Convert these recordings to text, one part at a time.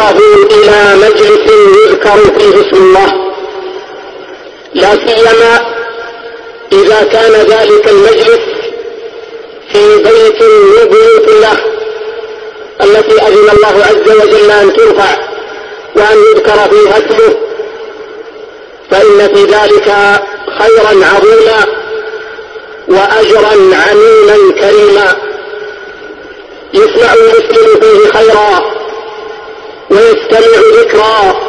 ربطه إلى مجلس يذكر فيه اسم الله، لا سيما إذا كان ذلك المجلس في بيت من بيوت الله التي أذن الله عز وجل أن ترفع وأن يذكر فيها اسمه، فإن في ذلك خيرا عظيما وأجرا عميما كريما، يسمع المسلم فيه خيرا ويستمع ذكرا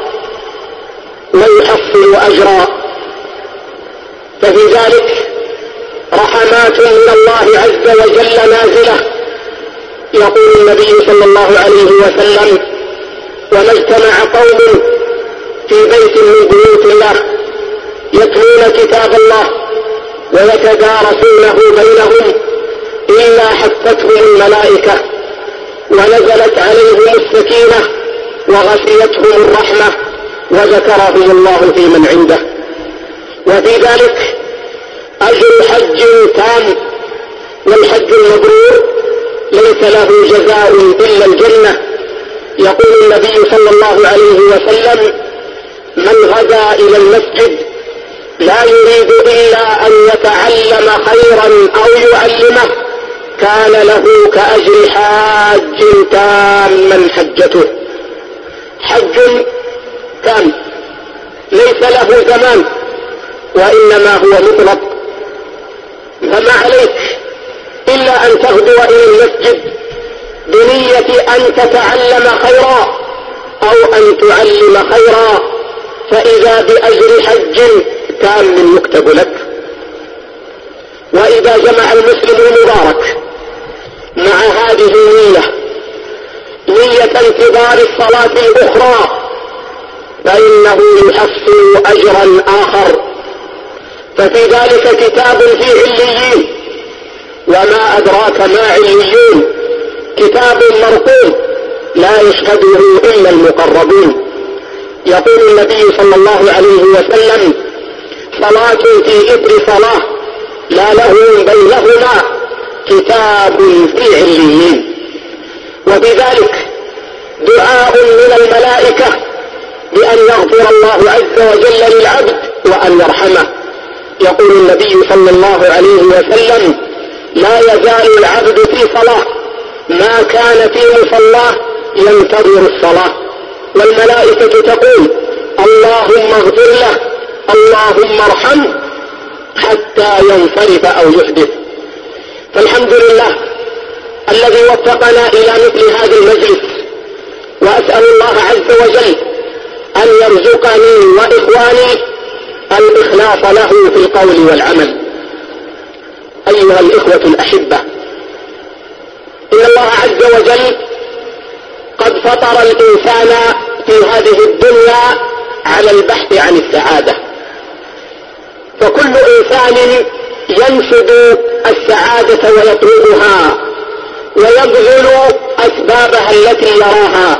ويحصل أجرا، ففي ذلك رحمات من الله عز وجل نازلة. يقول النبي صلى الله عليه وسلم: وما اجتمع قوم في بيت من بيوت الله يتلون كتاب الله ويتدارسونه بينهم إلا حفتهم الملائكة ونزلت عليهم السكينة وغشيتهم الرحمة وذكرهم الله في من عنده. وفي ذلك أجر حج تام، والحج المبرور ليس له جزاء إلا الجنة. يقول النبي صلى الله عليه وسلم: من غدا إلى المسجد لا يريد إلا أن يتعلم خيرا أو يعلمه كان له كأجر حاج تاما حجته. حج تام ليس له زمان وإنما هو مطلق، فما عليك إلا أن تغدو إلى المسجد بنية أن تتعلم خيرا أو أن تعلم خيرا، فإذا بأجر حج تام يكتب لك. وإذا جمع المسلم المبارك مع هذه النية نية انتظار الصلاة الأخرى فإنه يحصل أجرا آخر. ففي ذلك كتاب في عليين، وما أدراك ما عليون، كتاب مرقوم لا يشهده إلا المقربون. يقول النبي صلى الله عليه وسلم: صلاة في إثر صلاة لا لهو بينهما كتاب في عليين. وبذلك دعاء من الملائكة بأن يغفر الله عز وجل للعبد وأن يرحمه. يقول النبي صلى الله عليه وسلم: لا يزال العبد في صلاة ما كان في مصلاه ينتظر الصلاة، والملائكة تقول: اللهم اغفر له، اللهم ارحمه، حتى ينصرف أو يحدث. فالحمد لله الذي وفقنا إلى مثل هذا المجلس، وأسأل الله عز وجل أن يرزقني وإخواني الإخلاص له في القول والعمل. أيها الإخوة الأحبة، إن الله عز وجل قد فطر الإنسان في هذه الدنيا على البحث عن السعادة، فكل إنسان ينشد السعادة ويطلبها ويبذل أسبابها التي يراها.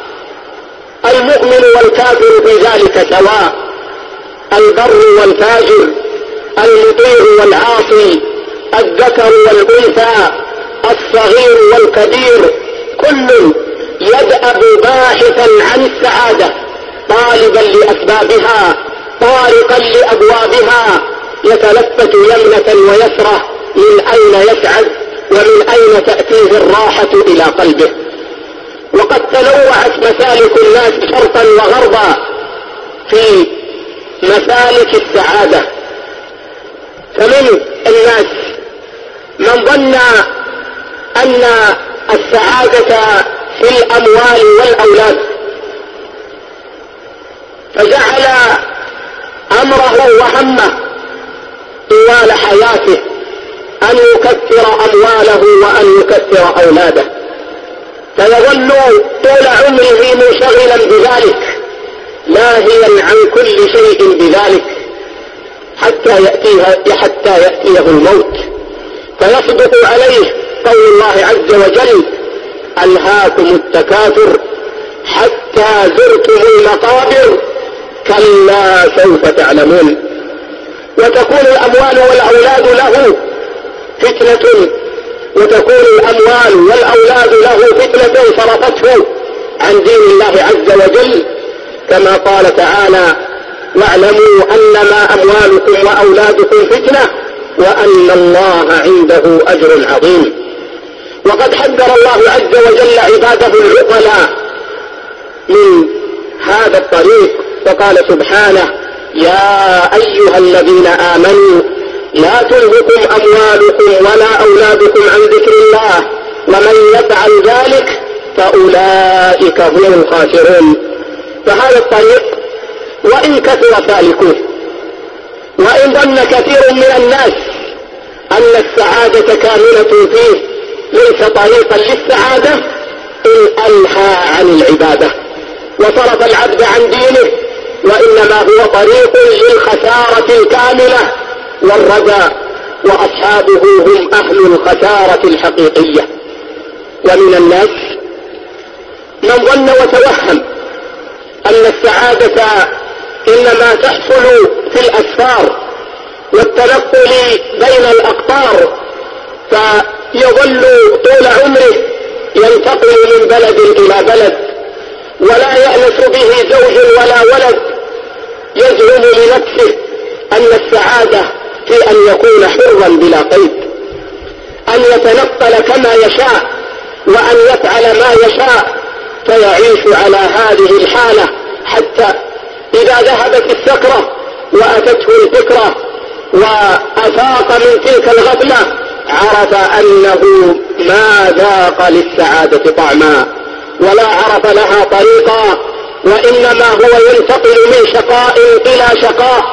المؤمن والكافر في ذلك سواء، البر والفاجر، المطيع والعاصي، الذكر والأنثى، الصغير والكبير، كل يدأب باحثا عن السعادة، طالبا لأسبابها، طارقا لأبوابها، يتلفت يمنة ويسرة من أين يسعد ومن أين تأتيه الراحة إلى قلبه. وقد تنوعت مسالك الناس شرقا وغربا في مسالك السعادة، فمن الناس من ظن أن السعادة في الأموال والأولاد، فجعل أمره وهمه طوال حياته أن يكثر أمواله وأن يكثر أولاده، فيظل طول عمره منشغلا بذلك لاهيا عن كل شيء بذلك حتى يأتيه الموت، فيصدق عليه قول الله عز وجل: ألهاكم التكاثر حتى زرتم المقابر كلا سوف تعلمون. وتكون الأموال والأولاد له فتنة، وتكون الأموال والأولاد له فتنة صرفته عن دين الله عز وجل، كما قال تعالى: واعلموا أنما أموالكم وأولادكم فتنة وأن الله عنده أجر عظيم. وقد حذر الله عز وجل عباده العقلاء من هذا الطريق، فقال سبحانه: يا أيها الذين آمنوا لا تلهكم أموالكم ولا أولادكم عن ذكر الله ومن يفعل ذلك فأولئك هم الخاسرون. فهذا الطريق وإن كثر سالكوه، وإن ظن كثير من الناس أن السعادة كاملة فيه، ليس طريقا للسعادة إن ألهى عن العبادة وصرف العبد عن دينه، وإنما هو طريق للخسارة الكاملة والردى، وأصحابه هم أهل الخسارة الحقيقية. ومن الناس من ظن وتوهم أن السعادة إنما تحصل في الأسفار والتنقل بين الأقطار، فيظل طول عمره ينتقل من بلد إلى بلد ولا يأنس به زوج ولا ولد، يزعم لنفسه أن السعادة في أن يكون حرا بلا قيد، أن يتنقل كما يشاء وأن يفعل ما يشاء، فيعيش على هذه الحالة حتى إذا ذهبت السكرة وأتته الفكرة وأفاق من تلك الغفلة عرف أنه ما ذاق للسعادة طعما ولا عرف لها طريقا، وإنما هو ينتقل من شقاء إلى شقاء،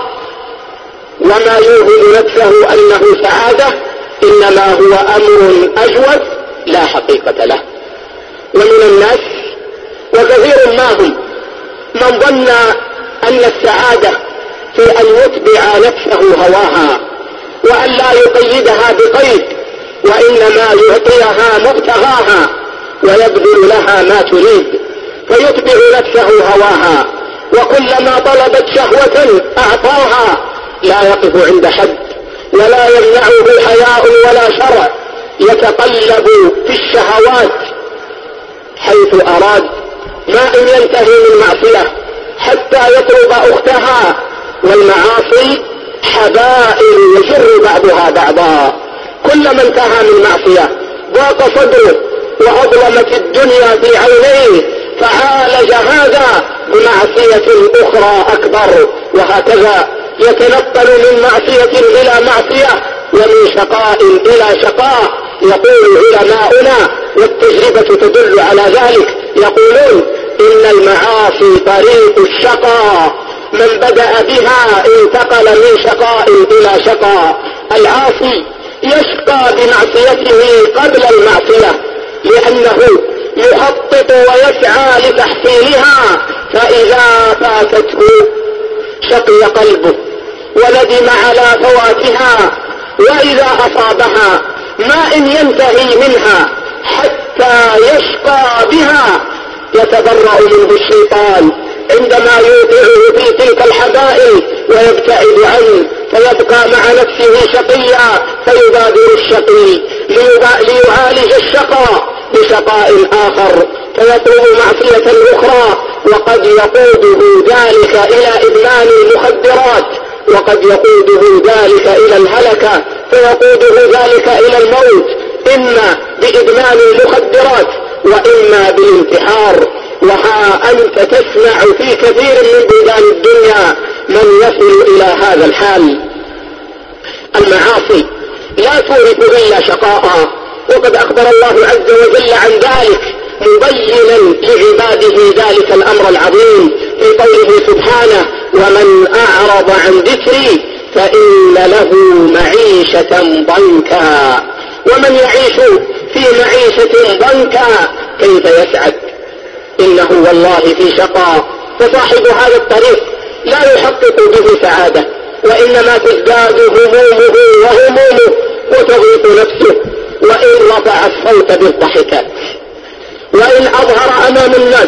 وما يوهم نفسه أنه سعادة إنما هو أمر أجود لا حقيقة له. ومن الناس وكثير ما هم من ظن أن السعادة في أن يتبع نفسه هواها وأن لا يقيدها بقيد، وإنما يعطيها مبتغاها ويبذل لها ما تريد، فيتبع نفسه هواها، وكلما طلبت شهوة أعطاها، لا يقف عند حد ولا يمنعه حياء ولا شرع، يتقلب في الشهوات حيث أراد، ما إن ينتهي من معصية حتى يطلب أختها، والمعاصي حبائل يجر بعضها بعضا، كلما انتهى من معصية ضاق صدره وأظلمت الدنيا في عينيه فعالج هذا بمعصية أخرى أكبر، وهكذا يتنقل من معصية إلى معصية ومن شقاء إلى شقاء. يقول علماؤنا والتجربة تدل على ذلك، يقولون إن المعاصي طريق الشقاء، من بدأ بها انتقل من شقاء إلى شقاء. العاصي يشقى بمعصيته قبل المعصية لأنه يخطط ويسعى لتحصيلها، فإذا فاتته شقي قلبه وندم على فواتها، وإذا أصابها ما إن ينتهي منها حتى يشقى بها. يتبرأ منه الشيطان عندما يوقعه في تلك الحبائل ويبتعد عنه، فيبقى مع نفسه شقيا، فيبادر الشقي ليعالج الشقاء بشقاء آخر، فيطلب معصية أخرى، وقد يقوده ذلك إلى إدمان المخدرات، وقد يقوده ذلك إلى الهلكة، فيقوده ذلك إلى الموت، إما بإدمان المخدرات وإما بالانتحار. وها أنت تسمع في كثير من بلدان الدنيا من يصل إلى هذا الحال. المعاصي لا تورث إلا شقاء، وقد أخبر الله عز وجل عن ذلك مبينا لعباده ذلك الأمر العظيم في قوله سبحانه: ومن أعرض عن ذكري فإن له معيشة ضنكا. ومن يعيش في معيشة ضنكا كيف يسعد؟ إنه والله في شقاء. فصاحب هذا الطريق لا يحقق به سعادة، وإنما تزداد همومه وهمومه وتضيق نفسه، وإن رفع الصوت بالضحكات وإن أظهر أمام الناس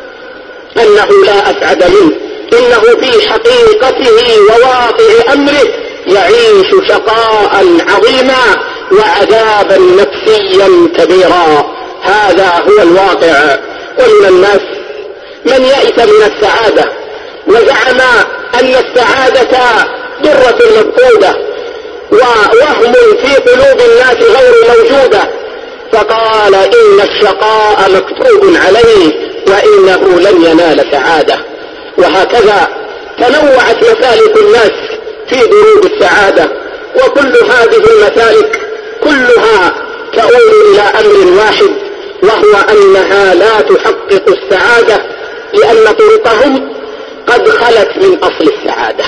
أنه لا أسعد منه، إنه في حقيقته وواقع أمره يعيش شقاء عظيما وعذابا نفسيا كبيرا. هذا هو الواقع. ومن الناس من يئس من السعادة وزعم أن السعادة ضرة مفقودة ووهم في قلوب الناس غير موجودة، فقال إن الشقاء مكتوب عليه وإنه لن ينال سعادة. وهكذا تنوعت مسالك الناس في دروب السعادة، وكل هذه المسالك كلها تؤول إلى أمر واحد، وهو أنها لا تحقق السعادة، لأن طرقهم قد خلت من أصل السعادة،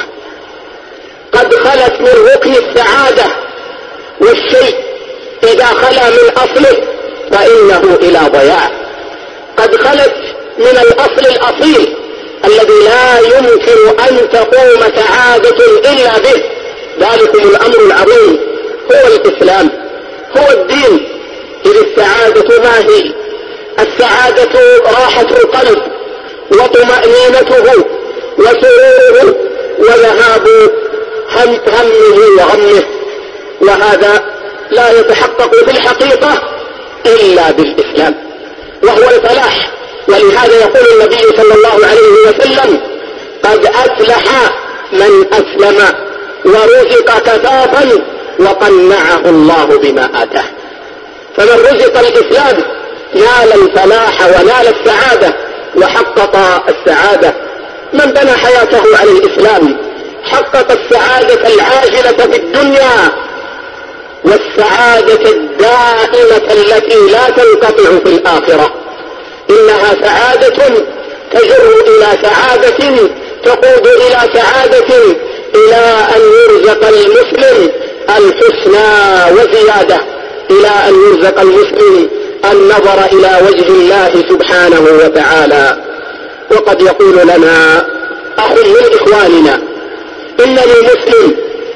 قد خلت من ركن السعادة، والشيء إذا خلا من أصله فإنه إلى ضياع. قد خلت من الأصل الأصيل الذي لا يمكن أن تقوم سعادة إلا به، ذلكم الأمر العظيم هو الإسلام، هو الدين. إذ السعادة ما هي؟ السعادة راحة القلب وطمأنينته وسروره وذهاب همه وغمه، وهذا لا يتحقق في الحقيقة إلا بالإسلام، وهو الفلاح. ولهذا يقول النبي صلى الله عليه وسلم قد أفلح من أسلم ورزق كفافا وقنعه الله بما آتاه. فمن رزق الإسلام نال الفلاح ونال السعادة وحقق السعادة. من بنى حياته على الإسلام حقق السعادة العاجلة في الدنيا والسعادة الدائمة التي لا تنقطع في الآخرة. إنها سعادة تجر إلى سعادة تقود إلى سعادة، إلى أن يرزق المسلم الحسنى وزيادة، إلى أن يرزق المسلم النظر إلى وجه الله سبحانه وتعالى. وقد يقول لنا أخ من إخواننا إنني مسلم،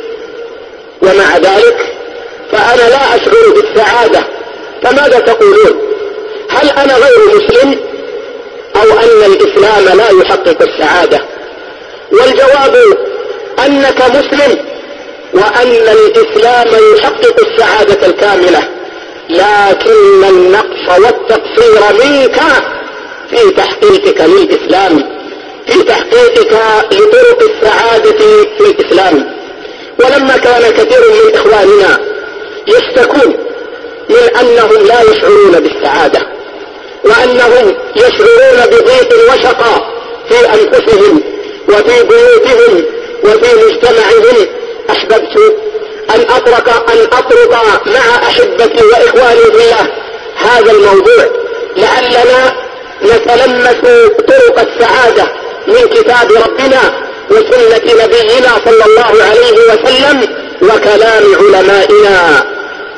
ومع ذلك فأنا لا أشعر بالسعادة، فماذا تقولون؟ هل أنا غير مسلم أو أن الإسلام لا يحقق السعادة؟ والجواب أنك مسلم وأن الإسلام يحقق السعادة الكاملة، لكن النقص والتقصير منك في تحقيقك للإسلام، في تحقيقك لطرق السعادة في الإسلام. ولما كان كثير من إخواننا يشتكون من أنهم لا يشعرون بالسعادة وأنهم يشعرون بضيق وشقاء في أنفسهم وفي بيوتهم وفي مجتمعهم، أحببت أن أطرق مع أحبتي وإخواني بالله هذا الموضوع لعلنا نتلمس طرق السعادة من كتاب ربنا وسنة نبينا صلى الله عليه وسلم وكلام علمائنا.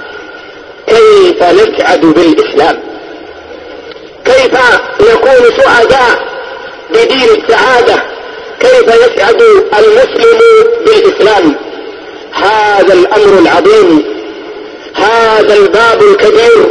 كيف نسعد بالإسلام؟ كيف نكون سعداء بدين السعادة؟ كيف يسعد المسلم بالإسلام؟ هذا الأمر العظيم، هذا الباب الكبير،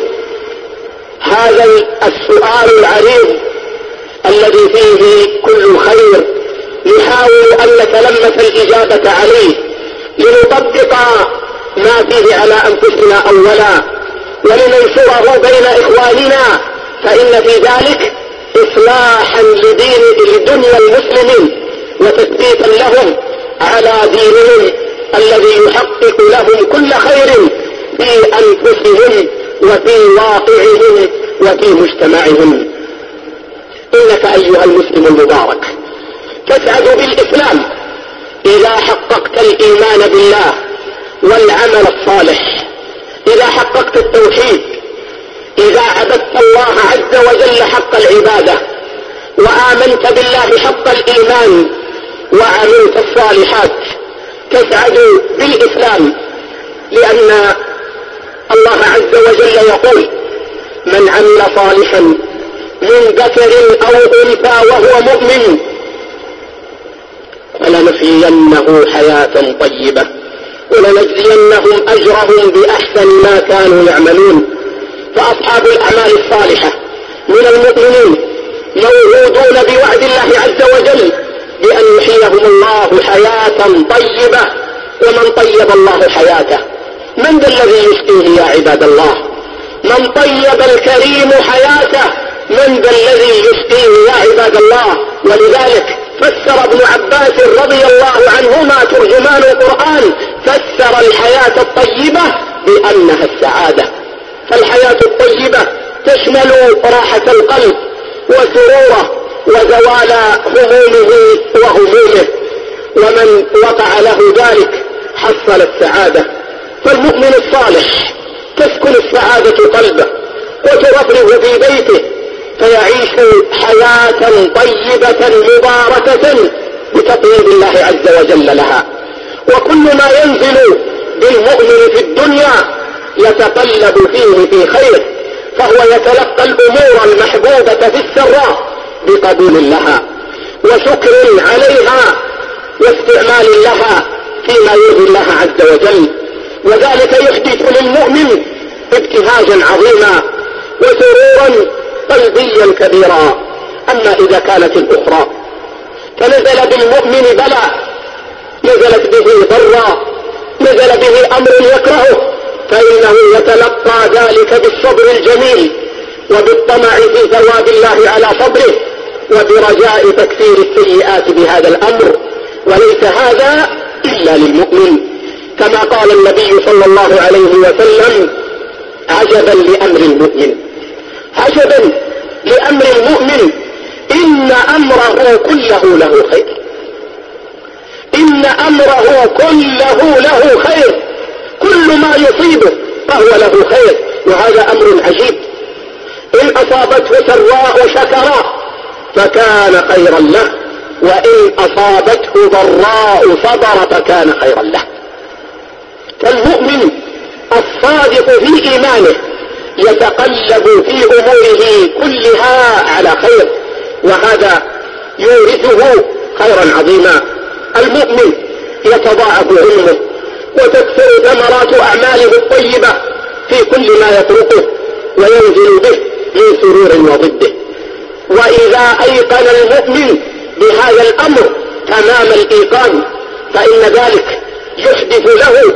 هذا السؤال العريض الذي فيه كل خير، نحاول أن نتلمس الإجابة عليه لنطبق ما فيه على أنفسنا أولا ولننشره بين إخواننا، فإن في ذلك إصلاحا لدنيا المسلمين وتثبيتا لهم على دينهم الذي يحقق لهم كل خير في أنفسهم وفي واقعهم وفي مجتمعهم. إنك أيها المسلم المبارك تسعد بالإسلام إذا حققت الإيمان بالله والعمل الصالح، إذا حققت التوحيد، إذا عبدت الله عز وجل حق العبادة وآمنت بالله حق الإيمان وعملت الصالحات، تسعد بالإسلام، لأن الله عز وجل يقول من عمل صالحا من ذكر أو أنثى وهو مؤمن فلنحيينه حياة طيبة ولنجزينهم أجرهم بأحسن ما كانوا يعملون. فأصحاب الأعمال الصالحة من المؤمنين موعودون بوعد الله عز وجل بأن يحييهم الله حياة طيبة. ومن طيب الله حياته من ذا الذي يشقيه يا عباد الله؟ من طيب الكريم حياته من ذا الذي يسقيه يا عباد الله؟ ولذلك فسر ابن عباس رضي الله عنهما ترجمان القرآن، فسر الحياة الطيبة بأنها السعادة. فالحياة الطيبة تشمل راحة القلب وسروره وزوال همومه وهمومه، ومن وقع له ذلك حصل السعادة. فالمؤمن الصالح تسكن السعادة قلبه وترفرف في بيته، فيعيش حياة طيبة مباركة بتطيب الله عز وجل لها. وكل ما ينزل بالمؤمن في الدنيا يتقلب فيه في خير، فهو يتلقى الأمور المحبوبة في السراء بقبول لها وشكر عليها واستعمال لها فيما يرضي الله عز وجل، وذلك يحدث للمؤمن ابتهاجا عظيما وسرورا قلبيا كبيرا. أما إذا كانت الأخرى فنزل بالمؤمن بلاء، نزلت به ضرا، نزل به أمر يكرهه، فإنه يتلقى ذلك بالصبر الجميل وبالطمع في ثواب الله على صبره وبرجاء تكفير السيئات بهذا الأمر، وليس هذا إلا للمؤمن. كما قال النبي صلى الله عليه وسلم: عجبا لأمر المؤمن، عجبا لأمر المؤمن، إن أمره كله له خير، إن أمره كله له خير، كل ما يصيبه فهو له خير. وهذا أمر عجيب، إن أصابته سراء شكر فكان خيرا له، وإن أصابته ضراء صبر فكان خيرا له. فالمؤمن الصادق في إيمانه يتقلب في أموره كلها على خير، وهذا يورثه خيرا عظيما. المؤمن يتضاعف علمه وتكثر ثمرات أعماله الطيبة في كل ما يتركه وينزل به من سرور وضده. وإذا أيقن المؤمن بهذا الأمر تمام الإيقان فإن ذلك يحدث له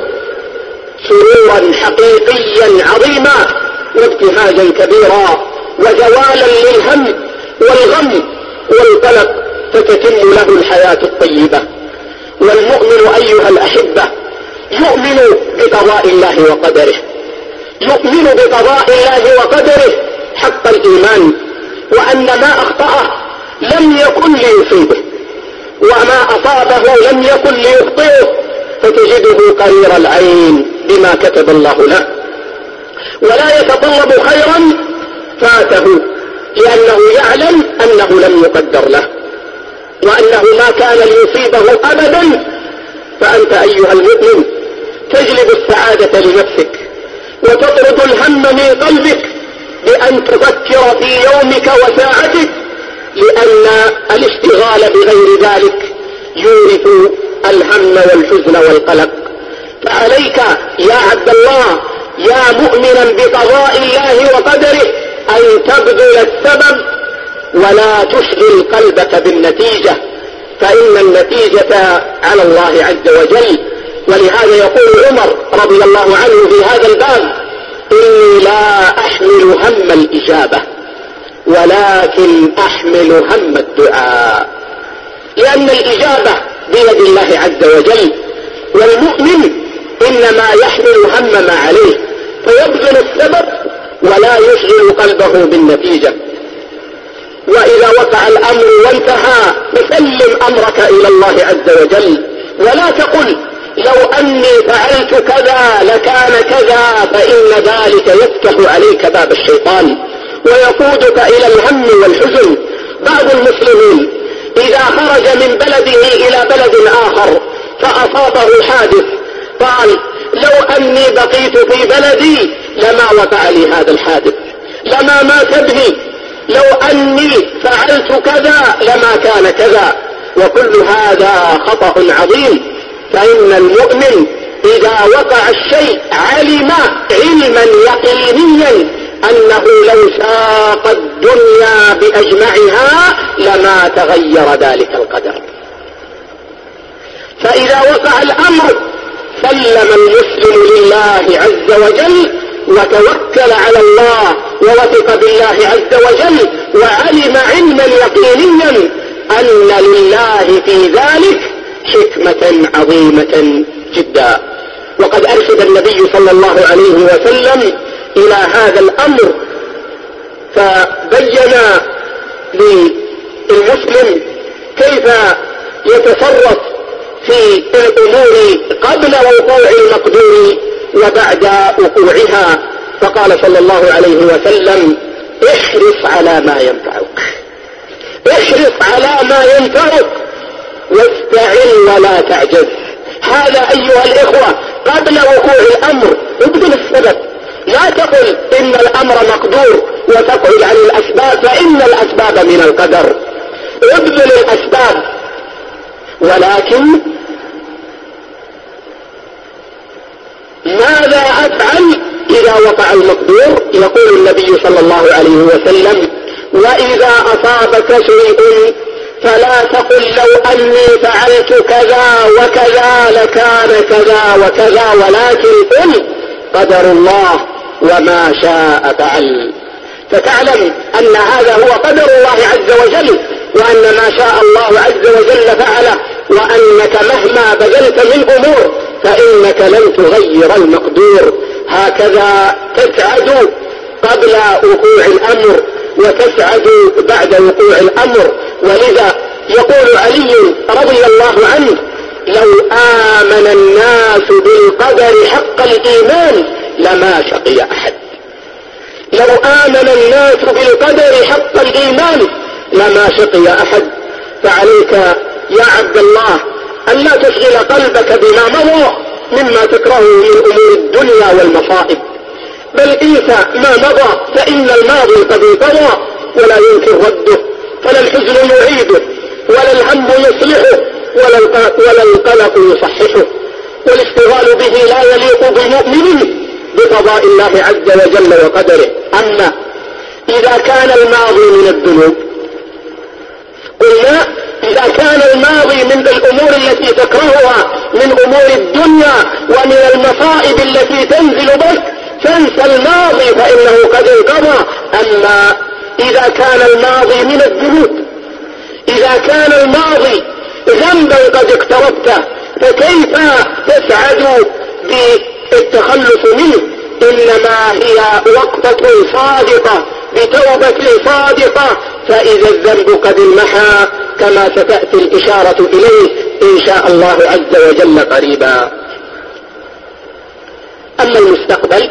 سرورا حقيقيا عظيما وابتهاجا كبيرا وزوالا للهم والغم والقلق، فتتم له الحياة الطيبة. والمؤمن أيها الأحبة يؤمن بقضاء الله وقدره، يؤمن بقضاء الله وقدره حق الإيمان، وأن ما أخطأه لم يكن ليصيبه وما أصابه لم يكن ليخطئه، فتجده قرير العين بما كتب الله له، ولا يتطلب خيرا فاته لأنه يعلم أنه لم يقدر له وأنه ما كان ليصيبه أبدا. فأنت أيها المؤمن تجلب السعادة لنفسك وتطرد الهم من قلبك بأن تفكر في يومك وساعتك، لأن الاشتغال بغير ذلك يورث الهم والحزن والقلق. فعليك يا عبد الله يا مؤمنا بقضاء الله وقدره أن تبذل السبب ولا تشغل قلبك بالنتيجة، فإن النتيجة على الله عز وجل. ولهذا يقول عمر رضي الله عنه في هذا الباب: إني لا أحمل هم الإجابة ولكن أحمل هم الدعاء، لأن الإجابة بيد الله عز وجل، والمؤمن إنما يحمل هم ما عليه فيبذل السبب ولا يشغل قلبه بالنتيجة. وإذا وقع الأمر وانتهى فسلم أمرك إلى الله عز وجل، ولا تقل لو أني فعلت كذا لكان كذا، فإن ذلك يفتح عليك باب الشيطان ويقودك إلى الهم والحزن. بعض المسلمين إذا خرج من بلده إلى بلد آخر فأصابه حادث قال: لو أني بقيت في بلدي لما وقع لي هذا الحادث، لما مات ابني، لو أني فعلت كذا لما كان كذا. وكل هذا خطأ عظيم، فإن المؤمن إذا وقع الشيء علم علما يقينيا أنه لو ساق الدنيا بأجمعها لما تغير ذلك القدر. فإذا وقع الأمر سلم المسلم لله عز وجل وتوكل على الله ووثق بالله عز وجل وعلم علما يقينيا أن لله في ذلك حكمة عظيمة جدا. وقد أرشد النبي صلى الله عليه وسلم إلى هذا الأمر، فبين للمسلم كيف يتصرف في الأمور قبل وقوع المقدور وبعد وقوعها. فقال صلى الله عليه وسلم: احرص على ما ينفعك، احرص على ما ينفعك واستعن ولا تعجز. هذا أيها الإخوة قبل وقوع الأمر ابذل السبب، لا تقل إن الأمر مقدور وتقعد عن الأسباب، فإن الأسباب من القدر. ابذل الأسباب، ولكن ماذا أفعل إذا وقع المقدور؟ يقول النبي صلى الله عليه وسلم: وإذا أصابك شيء فلا تقل لو أني فعلت كذا وكذا لكان كذا وكذا، ولكن قل قدر الله وما شاء فعل. فتعلم أن هذا هو قدر الله عز وجل، وأن ما شاء الله عز وجل فعله، وأنك مهما بذلت من أمور فإنك لن تغير المقدور. هكذا تسعد قبل وقوع الأمر وتسعد بعد وقوع الأمر. ولذا يقول علي رضي الله عنه: لو آمن الناس بالقدر حق الإيمان لما شقي أحد. لو آمن الناس بالقدر حق الإيمان لما شقي أحد. فعليك يا عبد الله أن لا تشغل قلبك بما مضى مما تكرهه من أمور الدنيا والمصائب، بل انسى ما مضى، فإن الماضي قد انقضى ولا يمكن رده، فلا الحزن يعيده ولا الهم يصلحه ولا القلق يصححه، والاشتغال به لا يليق بمؤمن بقضاء الله عز وجل وقدره. أما إذا كان الماضي من الذنوب، قلنا إذا كان الماضي من الأمور التي تكرهها من أمور الدنيا ومن المصائب التي تنزل بك فانسى الماضي فإنه قد انقضى. أما إذا كان الماضي من الذنوب، إذا كان الماضي ذنبا قد اقتربته، فكيف تسعد بالتخلص منه؟ إنما هي وقفة صادقة بتوبة صادقة، فإذا الذنب قد انمحى كما ستأتي الإشارة إليه إن شاء الله عز وجل قريبا. أما المستقبل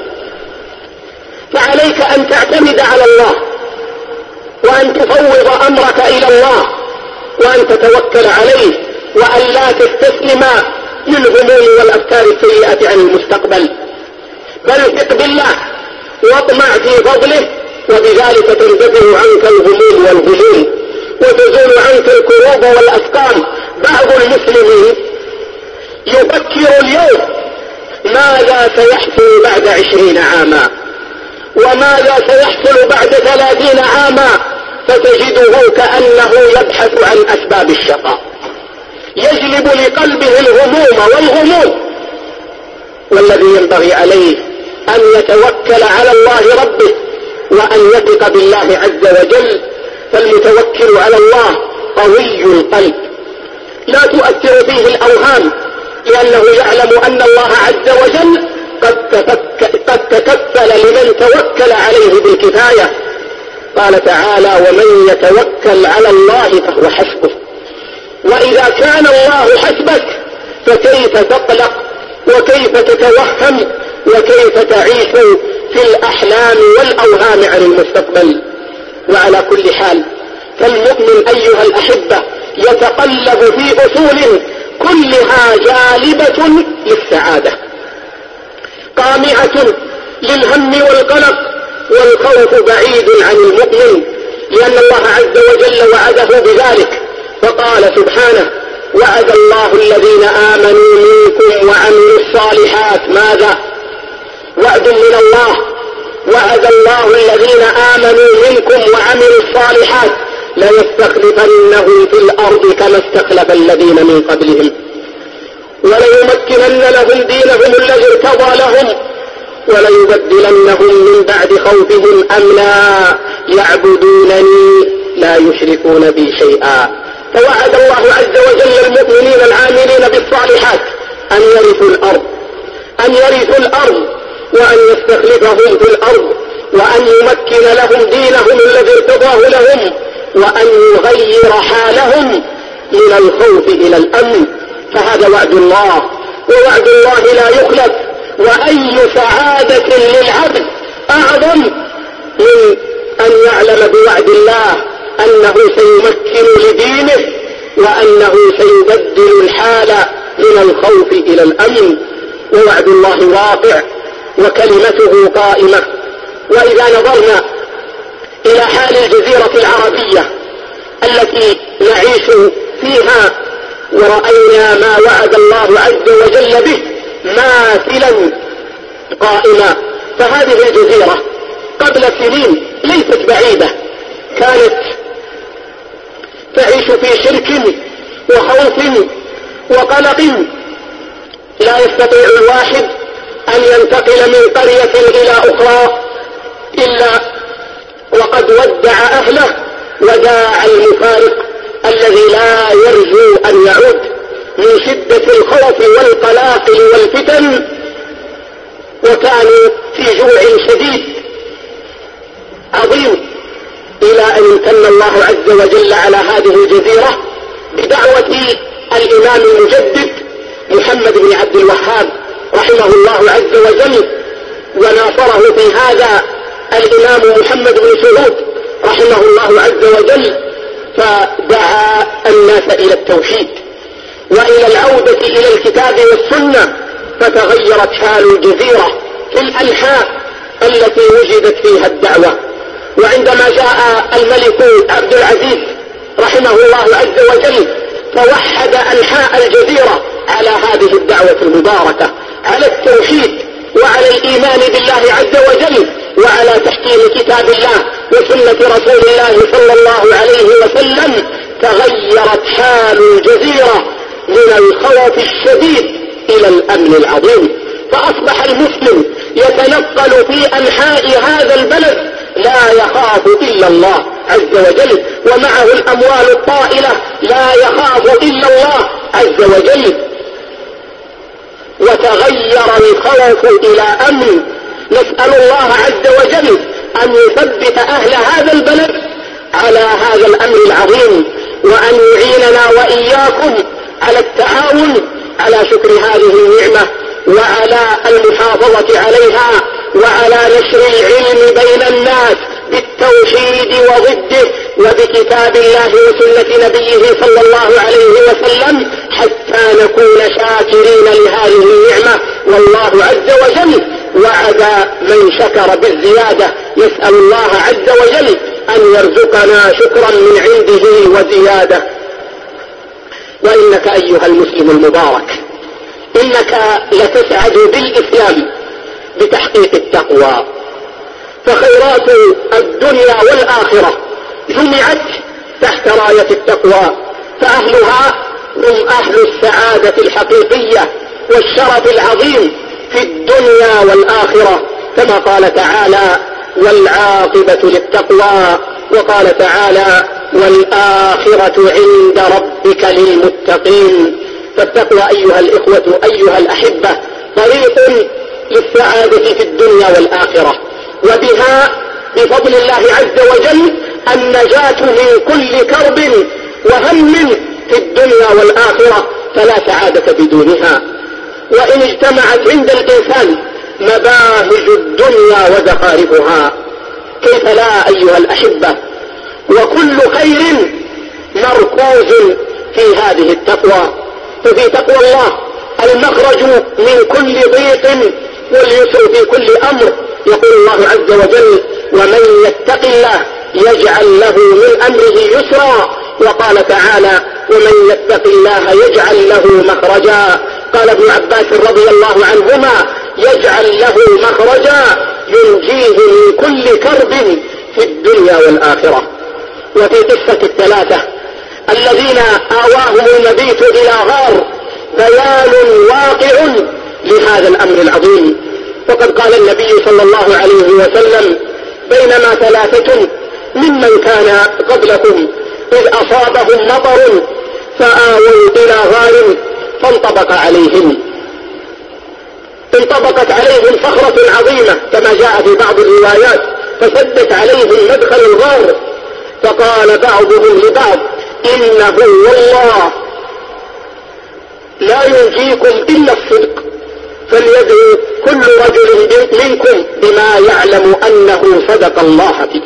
فعليك أن تعتمد على الله، وأن تفوض أمرك إلى الله، وأن تتوكل عليه، وأن لا تستسلم للهموم والأفكار السيئة عن المستقبل، بل ثق بالله واطمع في فضله، وبذلك تنتزع عنك الهموم والغموم وتزول عنك الكروب والأسقام. بعض المسلمين يفكر اليوم ماذا سيحصل بعد 20 عاما، وماذا سيحصل بعد 30 عاما، فتجده كأنه يبحث عن أسباب الشقاء، يجلب لقلبه الهموم والغموم. والذي ينبغي عليه أن يتوكل على الله ربه وأن يثق بالله عز وجل. فالمتوكل على الله قوي القلب لا تؤثر فيه الأوهام، لأنه يعلم أن الله عز وجل قد تكفل لمن توكل عليه بالكفاية. قال تعالى: ومن يتوكل على الله فهو حسبه. وإذا كان الله حسبك فكيف تقلق وكيف تتوهم وكيف تعيش في الأحلام والأوهام عن المستقبل؟ وعلى كل حال فالمؤمن أيها الأحبة يتقلب في أصول كلها جالبة للسعادة، قامعة للهم والقلق والخوف بعيد عن المؤمن، لأن الله عز وجل وعده بذلك. فقال سبحانه: وعد الله الذين آمنوا منكم وعملوا الصالحات. ماذا؟ وعد من الله. وعد الله الذين آمنوا منكم وعملوا الصالحات ليستخلفنهم في الأرض كما استخلف الذين من قبلهم وليمكنن لهم دينهم الذي ارتضى لهم وليبدلنهم من بعد خوفهم أمنا يعبدونني لا يشركون بي شيئا. فوعد الله عز وجل المؤمنين العاملين بالصالحات أن يرثوا الأرض وأن يستخلفهم في الأرض وأن يمكن لهم دينهم الذي ارتضاه لهم وأن يغير حالهم من الخوف إلى الأمن. فهذا وعد الله، ووعد الله لا يخلف. وأي سعادة للعبد أعظم من أن يعلم بوعد الله أنه سيمكن لدينه وأنه سيبدل الحال من الخوف إلى الأمن. ووعد الله واقع وكلمته قائمة. وإذا نظرنا إلى حال الجزيرة العربية التي نعيش فيها ورأينا ما وعد الله عز وجل به ماثلا قائما، فهذه الجزيرة قبل سنين ليست بعيدة كانت تعيش في شرك وخوف وقلق، لا يستطيع الواحد أن ينتقل من قرية إلى أخرى إلا وقد ودع أهله وداع المفارق الذي لا يرجو أن يعود من شدة الخوف والقلاقل والفتن، وكانوا في جوع شديد عظيم، إلى أن امتن الله عز وجل على هذه الجزيرة بدعوة الإمام المجدد محمد بن عبد الوهاب رحمه الله عز وجل، وناصره في هذا الإمام محمد بن سعود رحمه الله عز وجل، فدعا الناس إلى التوحيد وإلى العودة إلى الكتاب والسنة، فتغيرت حال الجزيرة في الأنحاء التي وجدت فيها الدعوة. وعندما جاء الملك عبد العزيز رحمه الله عز وجل فوحد أنحاء الجزيرة على هذه الدعوة المباركة، على التوحيد وعلى الإيمان بالله عز وجل وعلى تحكيم كتاب الله وسنة رسول الله صلى الله عليه وسلم، تغيرت حال الجزيرة من الخوف الشديد إلى الأمن العظيم. فأصبح المسلم يتنقل في أنحاء هذا البلد لا يخاف إلا الله عز وجل، ومعه الأموال الطائلة لا يخاف إلا الله عز وجل، وتغير الخوف إلى أمن. نسأل الله عز وجل أن يثبت أهل هذا البلد على هذا الأمر العظيم، وأن يعيننا وإياكم على التعاون على شكر هذه النعمة وعلى المحافظة عليها وعلى نشر العلم بين الناس بالتوحيد وضده وبكتاب الله وسنة نبيه صلى الله عليه وسلم، حتى نكون شاكرين لهذه النعمة. والله عز وجل وعد من شكر بالزيادة. يسأل الله عز وجل أن يرزقنا شكرا من عنده وزيادة. وإنك أيها المسلم المبارك إنك لتسعد بالإسلام بتحقيق التقوى، فخيرات الدنيا والآخرة جمعت تحت راية التقوى، فأهلها هم أهل السعادة الحقيقية والشرف العظيم في الدنيا والآخرة، كما قال تعالى: والعاقبة للتقوى، وقال تعالى: والآخرة عند ربك للمتقين. فالتقوى أيها الإخوة أيها الأحبة طريق للسعادة في الدنيا والآخرة، وبها بفضل الله عز وجل النجاة من كل كرب وهم في الدنيا والآخرة، فلا سعادة بدونها. وإن اجتمعت عند الإنسان مباهج الدنيا وزخارفها كيف لا أيها الأحبة؟ وكل خير مركوز في هذه التقوى. ففي تقوى الله المخرج من كل ضيق واليسر في كل أمر. يقول الله عز وجل: ومن يتق الله يجعل له من أمره يسرا. وقال تعالى: ومن يتق الله يجعل له مخرجا. قال ابن عباس رضي الله عنهما: يجعل له مخرجا ينجيه من كل كرب في الدنيا والآخرة. وفي قصة الثلاثة الذين آواهم المبيت إلى غار بيان واقع لهذا الأمر العظيم. وقد قال النبي صلى الله عليه وسلم: بينما ثلاثة ممن كان قبلكم إذ أصابهم مطر فآووا إلى غار فانطبقت عليهم صخرة عظيمة كما جاء في بعض الروايات، فسدت عليهم مدخل الغار، فقال بعضهم لبعض: إنه والله لا ينجيكم إلا الصدق، فليدعو كل رجل منكم بما يعلم أنه صدق الله فيه.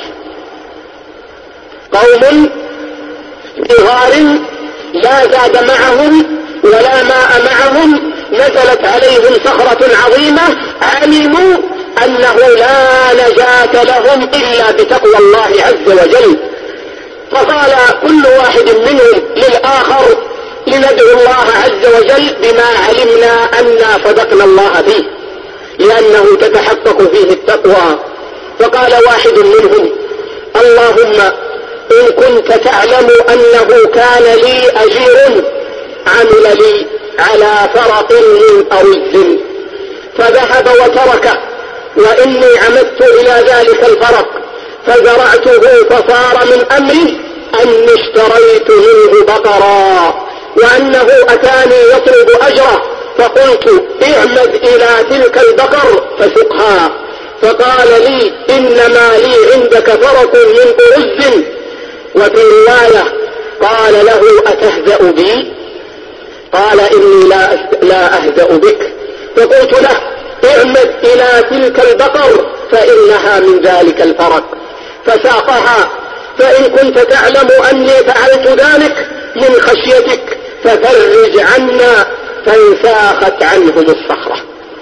قوم في غار لا زاد معهم ولا ماء معهم، نزلت عليهم صخرة عظيمة، علموا أنه لا نجاة لهم إلا بتقوى الله عز وجل، فقال كل واحد منهم للآخر: لندعو الله عز وجل بما علمنا أننا صدقنا الله فيه، لأنه تتحقق فيه التقوى. فقال واحد منهم: اللهم إن كنت تعلم أنه كان لي أجير عمل لي على فرق من أرز فذهب وتركه، وإني عمدت إلى ذلك الفرق فزرعته، فصار من أمري أني اشتريت منه بقرا، وأنه أتاني يطلب أجره، فقلت: اعمد إلى تلك البقر فسقها، فقال لي: إنما لي عندك فرق من أرز. وفي رواية قال له: أتهزأ بي؟ قال: إني لا أهزأ بك. فقلت له: اعمد إلى تلك البقر فإنها من ذلك الفرق، فساقها، فإن كنت تعلم أني فعلت ذلك من خشيتك ففرج عنا، فانساخت عنهم الصخرة.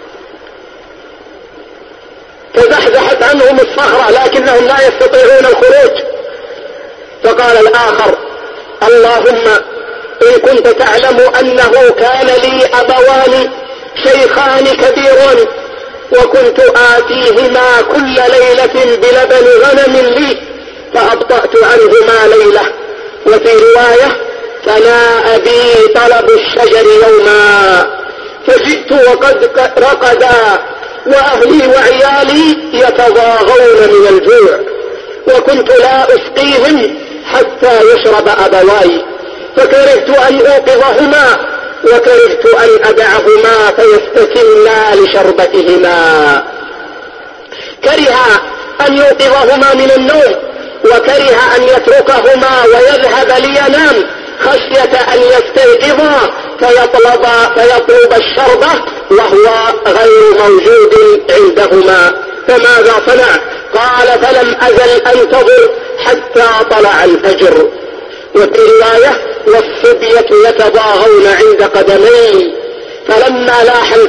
فزحزحت عنهم الصخرة لكنهم لا يستطيعون الخروج. فقال الآخر: اللهم إن كنت تعلم أنه كان لي أبوان شيخان كبيران، وكنت آتيهما كل ليلة بلبن غنم لي، فأبطأت عنهما ليلة. وفي رواية: فناء بي طلب الشجر يوما، فجئت وقد رقدا وأهلي وعيالي يتضاغون من الجوع، وكنت لا أسقيهم حتى يشرب أبواي، فكرهت أن أوقظهما وكرهت أن أدعهما فيستكنا لشربتهما. كره أن يوقظهما من النوم، وكره أن يتركهما ويذهب لينام خشية أن يستيقظا فيطلب الشربة وهو غير موجود عندهما. فماذا صنع؟ قال: فلم أزل أنتظر حتى طلع الفجر. وفي رواية: والصبية يتضاغون عند قدمي، فلما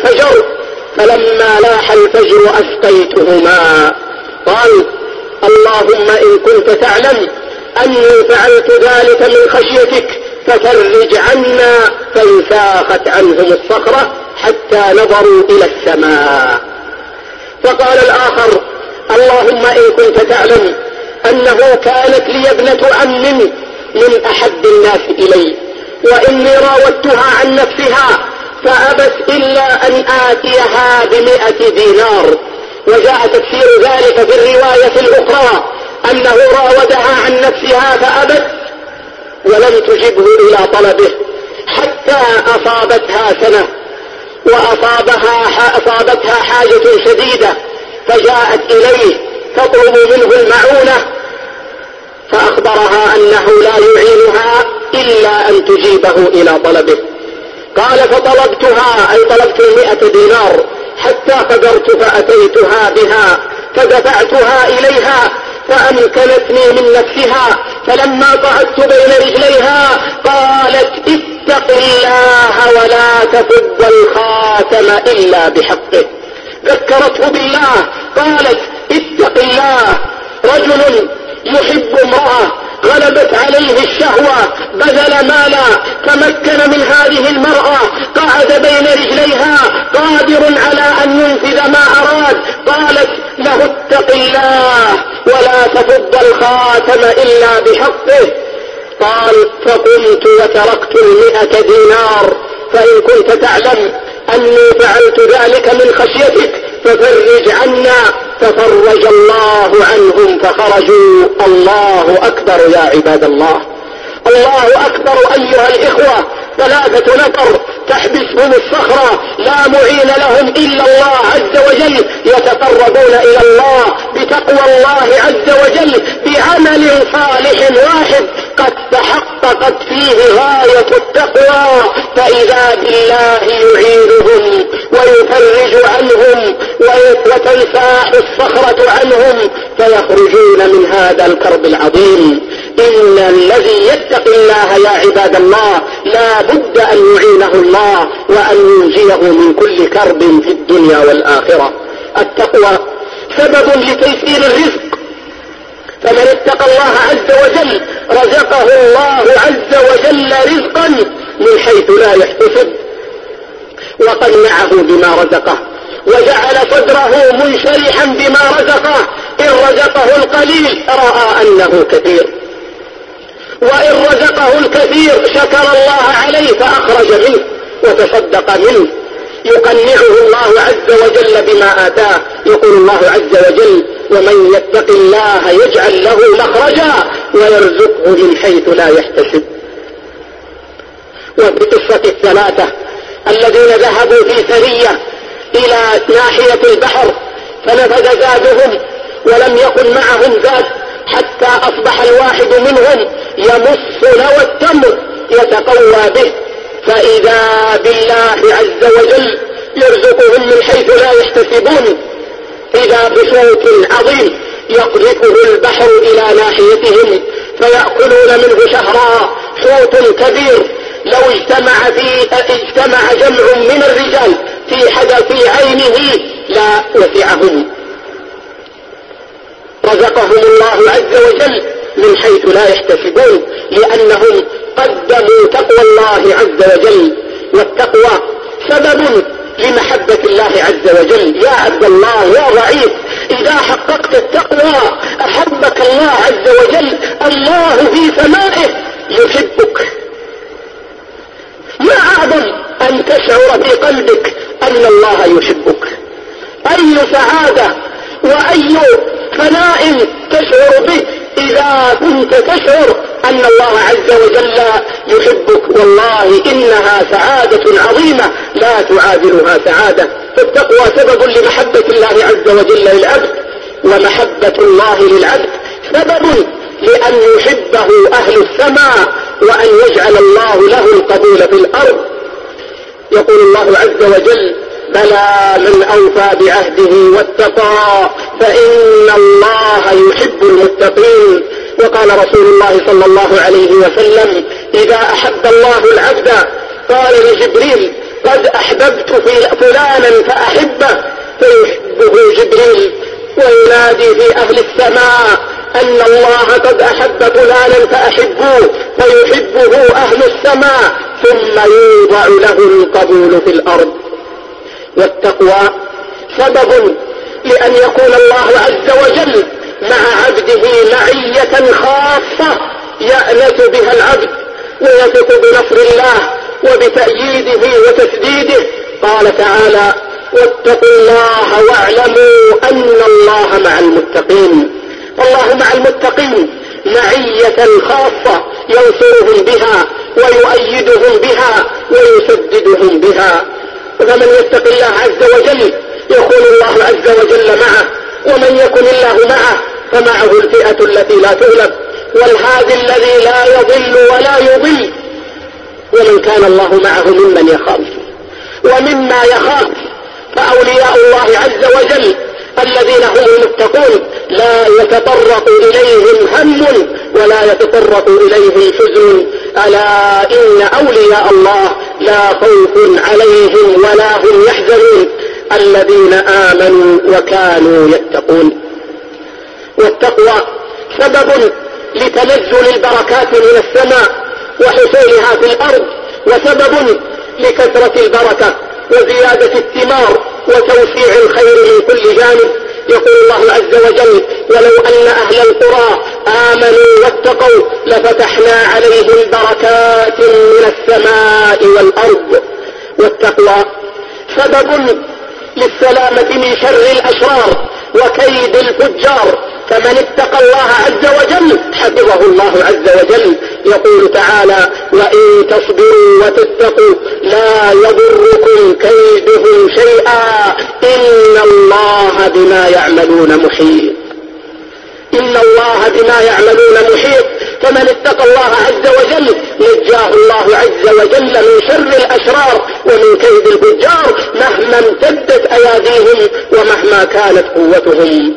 لاح الفجر أسقيتهما. قال: اللهم إن كنت تعلم أني فعلت ذلك من خشيتك ففرج عنا، فانساخت عنهم الصخرة حتى نظروا إلى السماء. فقال الآخر: اللهم إن كنت تعلم أنه كانت لي ابنة عم من أحب الناس إلي، وإني راودتها عن نفسها فأبت إلا أن آتيها ب100 دينار. وجاء تفسير ذلك في الرواية الأخرى أنه راودها عن نفسها فأبت ولم تجبه إلى طلبه حتى أصابتها سنة، وأصابتها حاجة شديدة، فجاءت إليه تطلب منه المعونة، فأخبرها أنه لا يعينها إلا أن تجيبه إلى طلبه. قال: فطلبتها، أي طلبت 100 دينار حتى قدرت فأتيتها بها فدفعتها إليها فأمكنتني من نفسها، فلما قعدت بين رجليها قالت: اتق الله ولا تفض الخاتم إلا بحقه. ذكرته بالله، قالت: اتق الله. رجل يحب امرأة غلبت عليه الشهوة، بذل مالا، تمكن من هذه المرأة، قعد بين رجليها قادر على أن ينفذ ما أراد، قالت له: اتق الله ولا تفض الخاتم إلا بحقه. قال: فقمت وتركت 100 دينار، فإن كنت تعلم أني فعلت ذلك من خشيتك ففرج عنا، ففرج الله عنهم فخرجوا. الله أكبر يا عباد الله، الله أكبر أيها الإخوة. 3 نفر تحبسهم الصخرة، لا معين لهم إلا الله عز وجل، يتقربون إلى الله بتقوى الله عز وجل بعمل صالح واحد قد تحققت فيه غاية التقوى، فإذا بالله يعينهم ويفرج عنهم وتنساح الصخرة عنهم فيخرجون من هذا الكرب العظيم. إن الذي يتقي الله يا عباد الله لا بد أن يعينه الله وأن ينجيه من كل كرب في الدنيا والآخرة. التقوى سبب لتيسير الرزق، فمن اتقى الله عز وجل رزقه الله عز وجل رزقا من حيث لا يحتسب، وقنعه بما رزقه وجعل صدره منشرحا بما رزقه. إن رزقه القليل رأى أنه كثير، وإن رزقه الكثير شكر الله عليه فأخرج منه وتصدق منه. يقنعه الله عز وجل بما آتاه. يقول الله عز وجل: ومن يتق الله يجعل له مخرجا ويرزقه من حيث لا يحتسب. وفي قصة 3 الذين ذهبوا في سرية إلى ناحية البحر فنفذ زادهم ولم يكن معهم زاد، حتى أصبح الواحد منهم يمص نوى التمر يتقوى به، فإذا بالله عز وجل يرزقهم من حيث لا يحتسبون. إذا بحوت عظيم يقذفه البحر إلى ناحيتهم فيأكلون منه شهرا. حوت كبير لو اجتمع جمع من الرجال في عينه لا وسعهم. رزقهم الله عز وجل من حيث لا يحتسبون، لأنهم قدموا تقوى الله عز وجل. والتقوى سبب لمحبة الله عز وجل. يا عبد الله يا ضعيف، إذا حققت التقوى أحبك الله عز وجل. الله في سمائه يحبك. ما أعظم أن تشعر في قلبك أن الله يحبك. أي سعادة وأي فناء تشعر به إذا كنت تشعر أن الله عز وجل يحبك. والله إنها سعادة عظيمة لا تعادلها سعادة. فالتقوى سبب لمحبة الله عز وجل للعبد، ومحبة الله للعبد سبب لأن يحبه أهل السماء وأن يجعل الله له القبول في الأرض. يقول الله عز وجل: بلى من أوفى بعهده واتقى فإن الله يحب المتقين. وقال رسول الله صلى الله عليه وسلم: إذا أحب الله العبد قال لجبريل: قد أحببت فلانا فأحبه، فيحبه جبريل وينادي في أهل السماء أن الله قد أحب فلانا فأحبوه، فيحبه أهل السماء، ثم يوضع له القبول في الأرض. والتقوى سبب لأن يكون الله عز وجل مع عبده معية خاصة يأنس بها العبد ويثق بنصر الله وبتأييده وتسديده. قال تعالى: واتقوا الله واعلموا أن الله مع المتقين. الله مع المتقين معية خاصة ينصرهم بها ويؤيدهم بها ويسددهم بها. فمن يتق الله عز وجل يكون الله عز وجل معه، ومن يكن الله معه فمعه الفئة التي لا تغلب، والهادي الذي لا يضل ولا يضل. ومن كان الله معه ممن يخاف ومما يخاف. فأولياء الله عز وجل الذين هم المتقون لا يتطرق إليهم هم ولا يتطرق إليهم حزن. ألا إن أولياء الله لا خوف عليهم ولا هم يحزنون الذين آمنوا وكانوا يتقون. والتقوى سبب لتنزل البركات من السماء وحصولها في الأرض، وسبب لكثرة البركة وزيادة الثمار وتوسيع الخير من كل جانب. يقول الله عز وجل: ولو أن أهل القرى آمنوا واتقوا لفتحنا عليهم بركات من السماء والأرض. والتقوى سبب للسلامة من شر الأشرار وكيد الفجار. فمن اتقى الله عز وجل حفظه الله عز وجل. يقول تعالى: وإن تصبروا وتتقوا لا يضركم كيدهم شيئا إن الله بما يعملون محيط. إن الله بما يعملون محيط. فمن اتقى الله عز وجل نجاه الله عز وجل من شر الأشرار ومن كيد الفجار مهما امتدت أياديهم ومهما كانت قوتهم.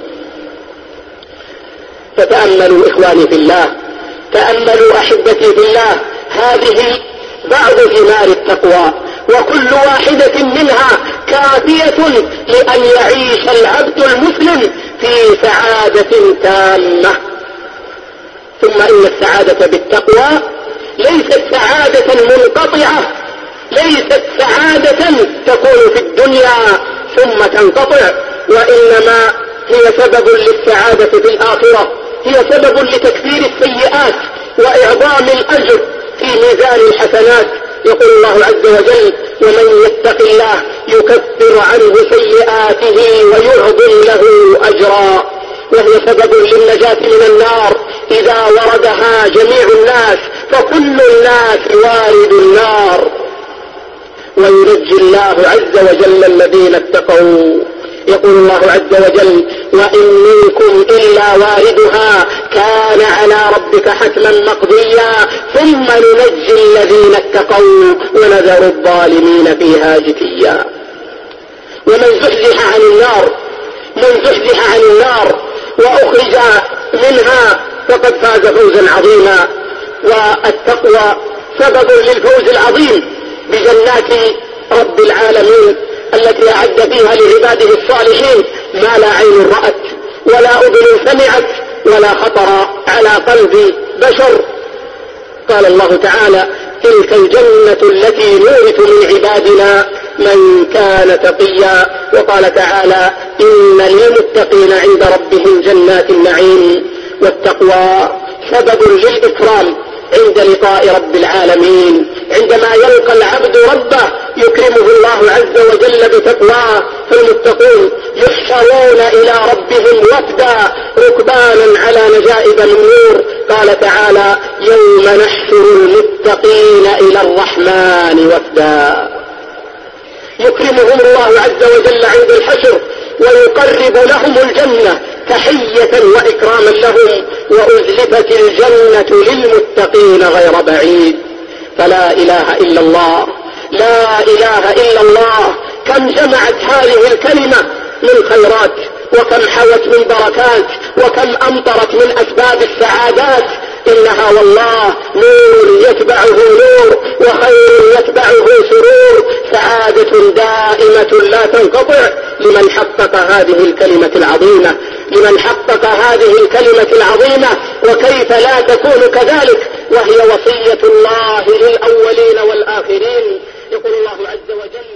فتأملوا إخواني في الله، تأملوا أحبتي في الله، هذه بعض ثمار التقوى، وكل واحدة منها كافية لأن يعيش العبد المسلم في سعادة تامة. ثم إن السعادة بالتقوى ليست سعادة منقطعة، ليست سعادة تكون في الدنيا ثم تنقطع، وإنما هي سبب للسعادة في الآخرة، هي سبب لتكفير السيئات وإعظام الأجر في ميزان الحسنات. يقول الله عز وجل: ومن يتق الله يكفر عنه سيئاته ويعظم له أجرا. وهي سبب للنجاة من النار إذا وردها جميع الناس، فكل الناس وارد النار، وينجي الله عز وجل الذين اتقوا. يقول الله عز وجل: وإن منكم إلا واردها كان على ربك حتما مقضيا ثم ننجي الذين اتقوا ونذر الظالمين فيها جثيا. ومن زحزح عن النار، من زحزح عن النار وأخرج منها فقد فاز فوزا عظيما. والتقوى سبب للفوز العظيم بجنات رب العالمين التي أعد فيها لعباده الصالحين ما لا عين رأت ولا أذن سمعت ولا خطر على قلب بشر. قال الله تعالى: تلك الجنة التي نورث من عبادنا من كان تقيا. وقال تعالى: إن للمتقين عند ربهم جنات النعيم. والتقوى سبب للإكرام عند لقاء رب العالمين. عندما يلقى العبد ربه يكرمه الله عز وجل بتقواه. فالمتقون يحشرون إلى ربهم وفدا ركبانا على نجائب من نور. قال تعالى: يوم نحشر المتقين إلى الرحمن وفدا. يكرمهم الله عز وجل عند الحشر ويقرب لهم الجنة تحية وإكراما لهم. وأزلفت الجنة للمتقين غير بعيد. فلا إله إلا الله، لا إله إلا الله. كم جمعت هذه الكلمة من خيرات، وكم حوت من بركات، وكم أمطرت من أسباب السعادات. إنها والله نور يتبعه نور، وخير يتبعه سرور، سعادة دائمة لا تنقطع لمن حقق هذه الكلمة العظيمة، لمن حقق هذه الكلمة العظيمة. وكيف لا تكون كذلك وهي وصية الله للأولين والآخرين. يقول الله عز وجل: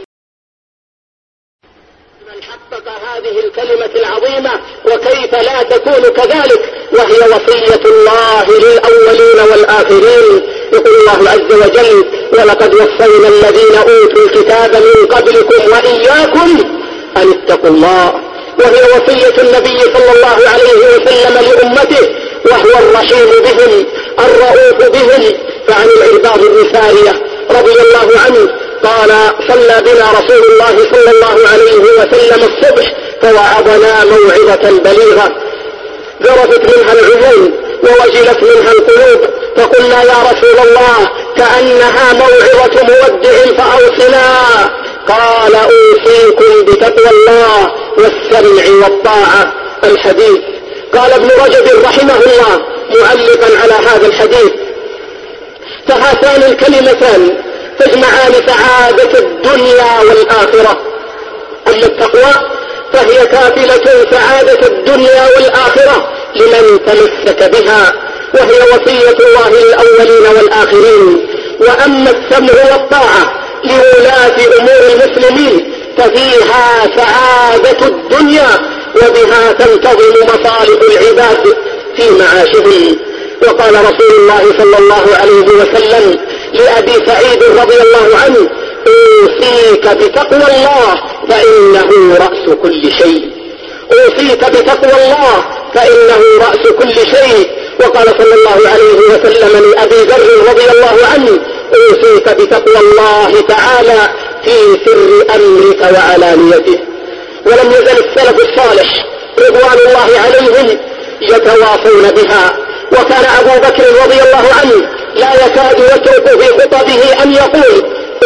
من حقق هذه الكلمة العظيمة. وكيف لا تكون كذلك وهي وصية الله للأولين والآخرين. يقول الله عز وجل: ولقد وصينا الذين أوتوا الكتاب من قبلكم وإياكم أن اتقوا الله. وهي وصية النبي صلى الله عليه وسلم لأمته، وهو الرحيم بهم الرؤوف بهم. فعن العرباض بن سارية رضي الله عنه قال: صلى بنا رسول الله صلى الله عليه وسلم الصبح فوعظنا موعظة بليغة ذرفت منها العيون ووجلت منها القلوب، فقلنا: يا رسول الله كأنها موعظة مودع فأوصنا. قال: أوصيكم بتقوى الله والسمع والطاعة. الحديث. قال ابن رجب رحمه الله معلقا على هذا الحديث: فهاتان الكلمتان تجمعان سعادة الدنيا والآخرة. أما التقوى فهي كافلة سعادة الدنيا والآخرة لمن تمسك بها، وهي وصية الله للأولين والآخرين. وأما السمع والطاعة لولاة أمور المسلمين ففيها سعادة الدنيا، وبها تنتظم مصالح العباد في معاشهم. وقال رسول الله صلى الله عليه وسلم لأبي سعيد رضي الله عنه: أوصيك بتقوى الله فإنه رأس كل شيء. أوصيك بتقوى الله فإنه رأس كل شيء. وقال صلى الله عليه وسلم لأبي ذر رضي الله عنه: أوصيك بتقوى الله تعالى في سر أمرك وعلانيته. ولم يزل السلف الصالح رضوان الله عليهم يتواصون بها. وكان أبو بكر رضي الله عنه لا يكاد يترك في خطبه أن يقول: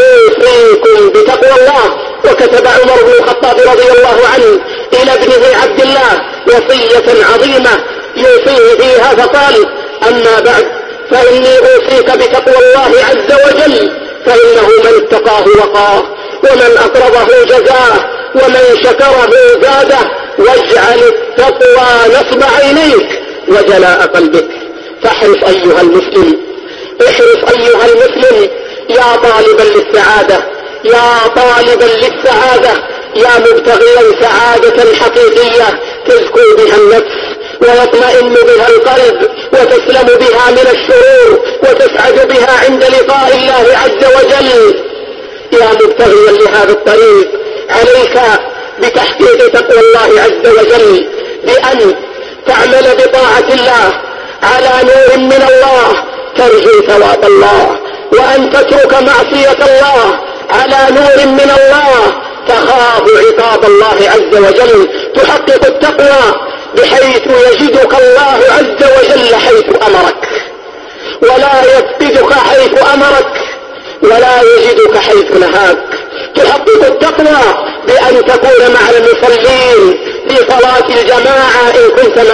أوصيكم بتقوى الله. وكتب عمر بن الخطاب رضي الله عنه إلى ابنه عبد الله وصية عظيمة يوصيه فيها فقال: أما بعد فإني أوصيك بتقوى الله عز وجل، فإنه من اتقاه وقاه، ومن أقرضه جزاه، ومن شكره زاده، واجعل التقوى نصب عينيك وجلاء قلبك. فاحرص أيها المسلم، احرص أيها المسلم يا طالبا للسعادة، يا طالبا للسعادة، يا مبتغيا سعادة حقيقية تزكو بها النفس ويطمئن بها القلب وتسلم بها من الشرور وتسعد بها عند لقاء الله عز وجل. يا مبتغيا لهذا الطريق، عليك بتحقيق تقوى الله عز وجل بأن تعمل بطاعة الله على نور من الله ترجو ثواب الله، وأن تترك معصية الله على نور من الله تخاف عقاب الله عز وجل. تحقق التقوى بحيث يجدك الله عز وجل حيث أمرك، ولا يفقدك حيث أمرك، ولا يجدك حيث نهاك. تحقق التقوى بأن تكون مع المصلين في صلاة الجماعة إن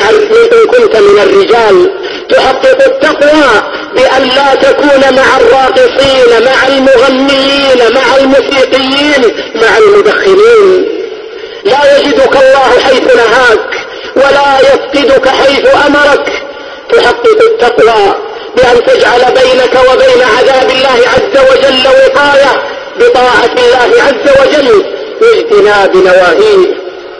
كنت من الرجال. تحقق التقوى بأن لا تكون مع الراقصين، مع المغنيين، مع الموسيقيين، مع المدخنين. لا يجدك الله حيث نهاك ولا يفقدك حيث أمرك. تحقق التقوى بأن تجعل بينك وبين عذاب الله عز وجل وقاية بطاعة الله عز وجل واجتناب نواهيه.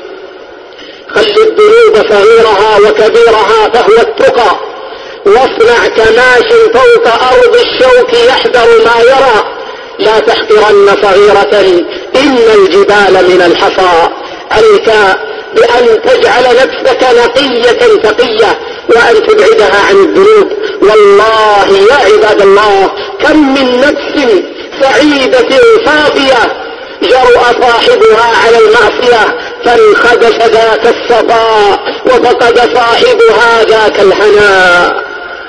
خل الذنوب صغيرها وكبيرها فهو التقى، واصنع كماش فوق أرض الشوك يحذر ما يرى. لا تحقرن صغيرة إن الجبال من الحصى. عليك بأن تجعل نفسك نقية تقية وأن تبعدها عن الذنوب. والله يا عباد الله كم من نفس سعيدة صافية جرأ صاحبها على المعصية فانخدش ذاك الصفاء وفقد صاحبها ذاك الهناء.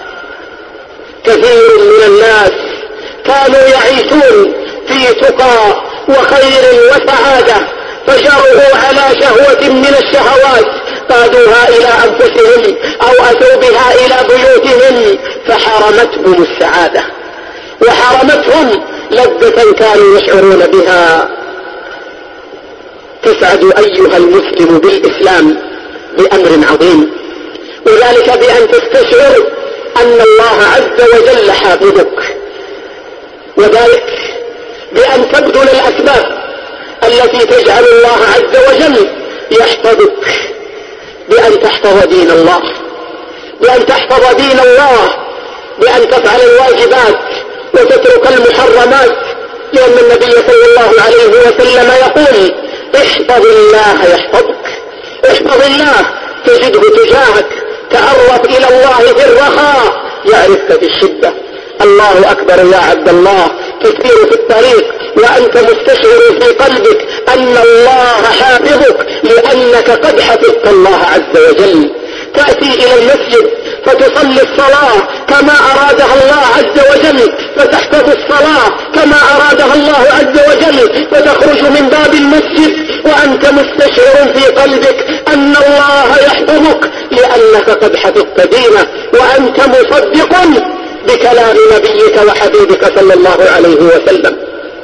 كثير من الناس كانوا يعيشون في تقى وخير وسعادة فجرؤوا على شهوة من الشهوات قادوها إلى أنفسهم أو أتوا بها إلى بيوتهم فحرمتهم السعادة وحرمتهم لذة كانوا يشعرون بها. تسعد أيها المسلم بالإسلام بأمر عظيم، وذلك بأن تستشعر أن الله عز وجل حافظك، وذلك بأن تبذل الأسباب التي تجعل الله عز وجل يحفظك، بأن تحفظ دين الله، بأن تحفظ دين الله، بأن تفعل الواجبات وتترك المحرمات، لأن النبي صلى الله عليه وسلم يقول: احفظ الله يحفظك، احفظ الله تجده تجاهك، تعرف إلى الله في الرخاء يعرفك في الشدة. الله أكبر يا عبد الله، تسير في الطريق وأنت مستشعر في قلبك أن الله حافظك لأنك قد حفظت الله عز وجل. تأتي إلى المسجد فتصلي الصلاة كما أرادها الله عز وجل، فتحفظ الصلاة كما أرادها الله عز وجل، فتخرج من باب المسجد وأنت مستشعر في قلبك أن الله يحفظك لأنك قد حفظت دينه وأنت مصدق بكلام نبيك وحبيبك صلى الله عليه وسلم.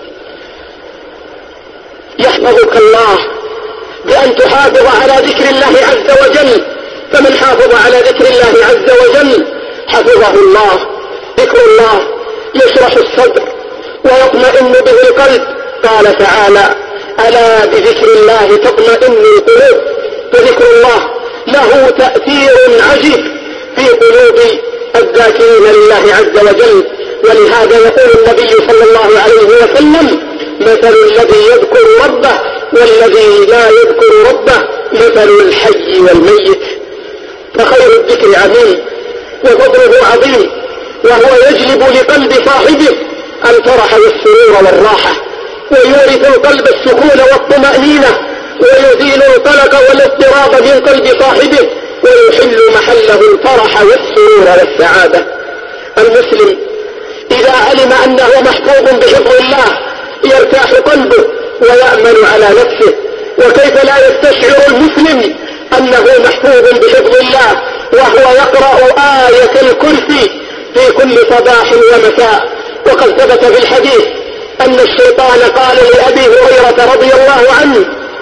يحفظك الله بأن تحافظ على ذكر الله عز وجل، فمن حافظ على ذكر الله عز وجل حفظه الله. ذكر الله يشرح الصدر ويطمئن به القلب. قال تعالى: ألا بذكر الله تطمئن القلوب. فذكر الله له تأثير عجيب في قلوب الذاكرين لله عز وجل. ولهذا يقول النبي صلى الله عليه وسلم: مثل الذي يذكر ربه والذي لا يذكر ربه مثل الحي والميت. فخير الذكر عميم وفضله عظيم، وهو يجلب لقلب صاحبه الفرح والسرور والراحة، ويورث القلب السكون والطمأنينة، ويزيل القلق والاضطراب من قلب صاحبه، ويحل محله الفرح والسرور والسعادة. المسلم إذا علم أنه محفوظ بحفظ الله يرتاح قلبه ويأمن على نفسه. وكيف لا يستشعر المسلم أنه محفوظ بحفظ الله وهو يقرأ آية الكرسي في كل صباح ومساء؟ وقد ثبت في الحديث أن الشيطان قال لأبي هريرة رضي الله عنه: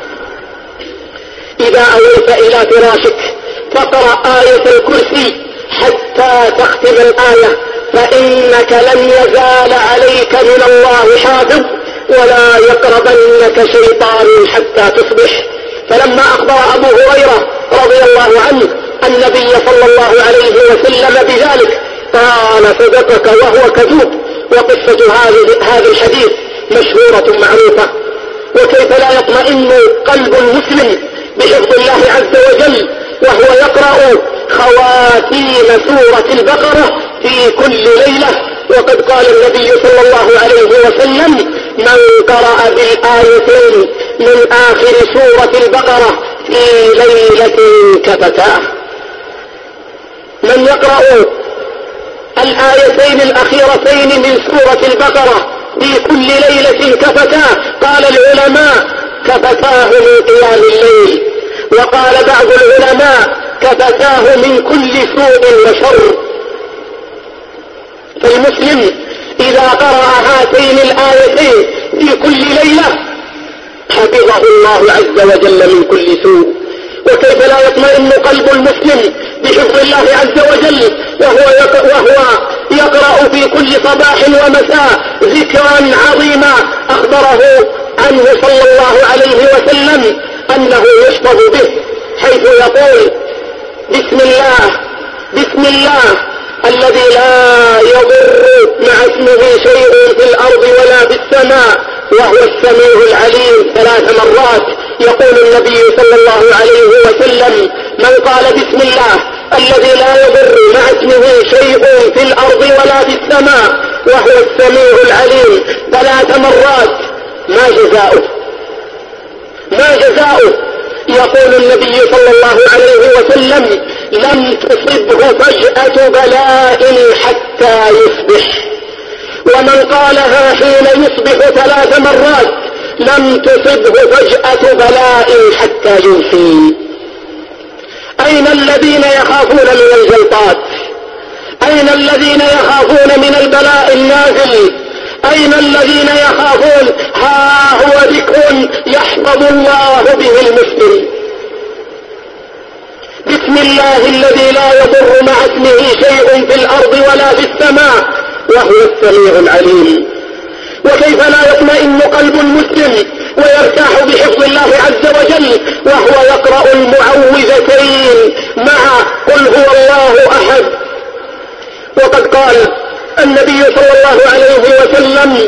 إذا أويت إلى فراشك فاقرأ آية الكرسي حتى تختم الآية، فإنك لن يزال عليك من الله حافظ ولا يقربنك شيطان حتى تصبح. فلما أخبر أبو هريرة رضي الله عنه النبي صلى الله عليه وسلم بذلك قال: صدقك وهو كذوب. وقصة هذا الحديث مشهورة معروفة. وكيف لا يطمئن قلب المسلم بحفظ الله عز وجل وهو يقرأ خواتيم سورة البقرة في كل ليلة؟ وقد قال النبي صلى الله عليه وسلم: من قرأ بالآيتين من آخر سورة البقرة في ليلة كفتاه. من يقرأ الآيتين الأخيرتين من سورة البقرة في كل ليلة كفتاه، قال العلماء: كفتاه من قيام الليل، وقال بعض العلماء: كفتاه من كل سوء وشر. فالمسلم إذا قرأ هاتين الآيتين في كل ليلة حفظه الله عز وجل من كل سوء. وكيف لا يطمئن قلب المسلم بحفظ الله عز وجل وهو يقرأ في كل صباح ومساء ذكرا عظيما أخبره عنه صلى الله عليه وسلم أنه يحفظ به، حيث يقول: بسم الله بسم الله الذي لا يضر مع اسمه شيء في الأرض ولا في السماء وهو السميع العليم 3 مرات. يقول النبي صلى الله عليه وسلم: من قال بسم الله الذي لا يضر مع اسمه شيء في الأرض ولا في السماء وهو السميع العليم 3 مرات ما جزاؤه؟ ما جزاؤه؟ يقول النبي صلى الله عليه وسلم: لم تصبه فجأة بلاء حتى يصبح. ومن قالها حين يصبح 3 مرات لم تصبه فجأة بلاء حتى يمسي. أين الذين يخافون من الجلطات؟ أين الذين يخافون من البلاء النازل؟ أين الذين يخافون؟ ها هو ذكر يحفظ الله به المسلم: بسم الله الذي لا يضر مع اسمه شيء في الأرض ولا في السماء وهو السميع العليم. وكيف لا يطمئن قلب المسلم ويرتاح بحفظ الله عز وجل وهو يقرأ المعوذتين مع قل هو الله أحد؟ وقد قال النبي صلى الله عليه وسلم: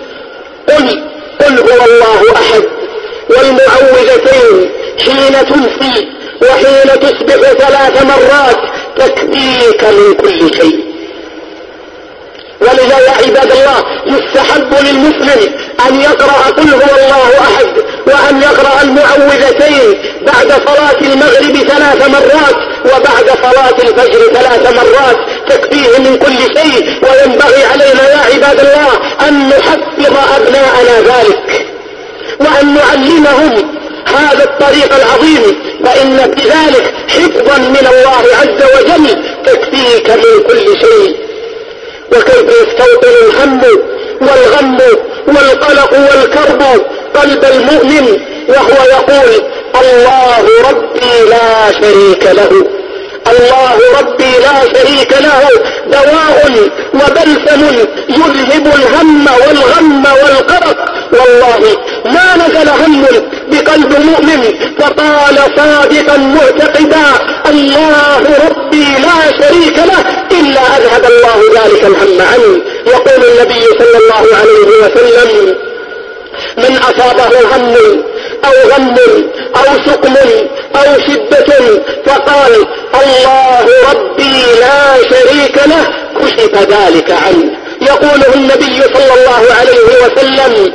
قل هو الله أحد والمعوذتين حين تمسي وحين تصبح 3 مرات تكفيك من كل شيء. ولذا يا عباد الله يستحب للمسلم أن يقرأ قل هو الله أحد وأن يقرأ المعوذتين بعد صلاة المغرب 3 مرات وبعد صلاة الفجر 3 مرات تكفيه من كل شيء. وينبغي علينا يا عباد الله أن نحفظ أبناءنا ذلك وأن نعلمهم هذا الطريق العظيم، فإن في ذلك حفظا من الله عز وجل تكفيك من كل شيء. وكيف يستوطن الهم والغم والقلق والكرب قلب المؤمن وهو يقول: الله ربي لا شريك له، الله ربي لا شريك له، دواء وبلسم يذهب الهم والغم والقلق. والله ما نزل هم بقلب مؤمن فقال صادقا معتقدا: الله ربي لا شريك له، إلا أذهب الله ذلك الهم عنه. يقول النبي صلى الله عليه وسلم: من أصابه هم أو غم أو سقم أو شدة فقال الله ربي لا شريك له كشف ذلك عنه. يقوله النبي صلى الله عليه وسلم